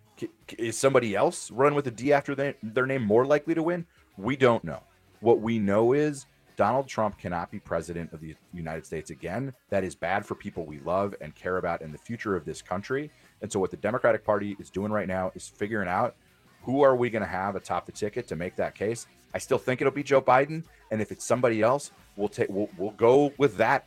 Is somebody else run with a D after their, their name more likely to win? We don't know. What we know is Donald Trump cannot be president of the United States again. That is bad for people we love and care about in the future of this country. And so what the Democratic Party is doing right now is figuring out who are we going to have atop the ticket to make that case. I still think it'll be Joe Biden. And if it's somebody else, we'll take, we'll, we'll go with that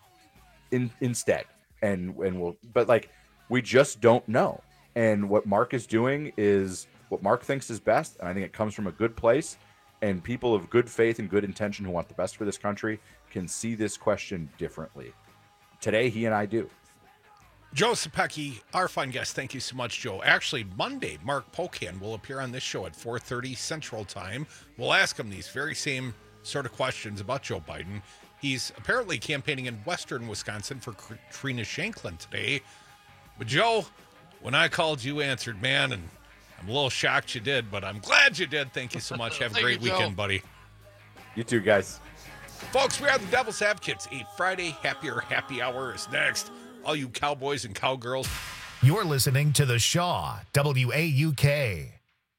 in instead. And, and we'll, but like, we just don't know. And what Mark is doing is what Mark thinks is best. And I think it comes from a good place. And people of good faith and good intention who want the best for this country can see this question differently. Today, he and I do. Joe Zepecki, our fine guest. Thank you so much, Joe. Actually, Monday, Mark Pocan will appear on this show at four thirty Central Time. We'll ask him these very same sort of questions about Joe Biden. He's apparently campaigning in western Wisconsin for Trina Shanklin today. But, Joe, when I called, you answered, man, and I'm a little shocked you did, but I'm glad you did. Thank you so much. Have a great you, weekend, buddy. You too, guys. Folks, we are the Devil's Advocates. A Friday Happier Happy Hour is next. All you cowboys and cowgirls. You're listening to The Shaw, W A U K.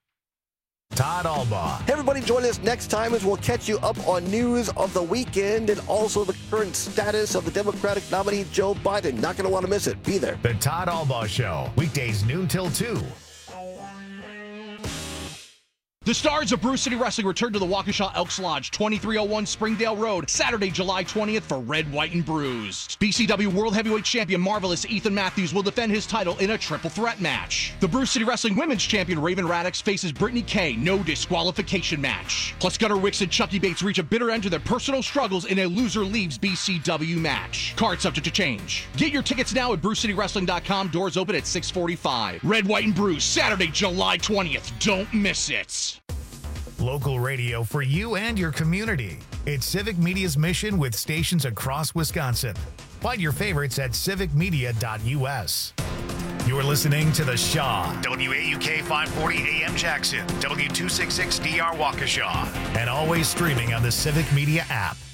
Todd Albaugh. Hey, everybody, join us next time as we'll catch you up on news of the weekend and also the current status of the Democratic nominee, Joe Biden. Not going to want to miss it. Be there. The Todd Albaugh Show, weekdays noon till two. The Stars of Brew City Wrestling return to the Waukesha Elks Lodge, twenty-three oh one Springdale Road, Saturday, July twentieth for Red, White, and Bruised. B C W World Heavyweight Champion Marvelous Ethan Matthews will defend his title in a triple threat match. The Brew City Wrestling Women's Champion Raven Radix faces Brittany Kay, no disqualification match. Plus, Gunnar Wicks and Chucky Bates reach a bitter end to their personal struggles in a loser leaves B C W match. Card subject to change. Get your tickets now at brew city wrestling dot com. Doors open at six forty-five. Red, White, and Bruised, Saturday, July twentieth. Don't miss it. Local radio for you and your community. It's Civic Media's mission with stations across Wisconsin. Find your favorites at civic media dot u s. You're listening to The Shaw, W A U K five forty A M Jackson, W two sixty-six D R Waukesha, and always streaming on the Civic Media app.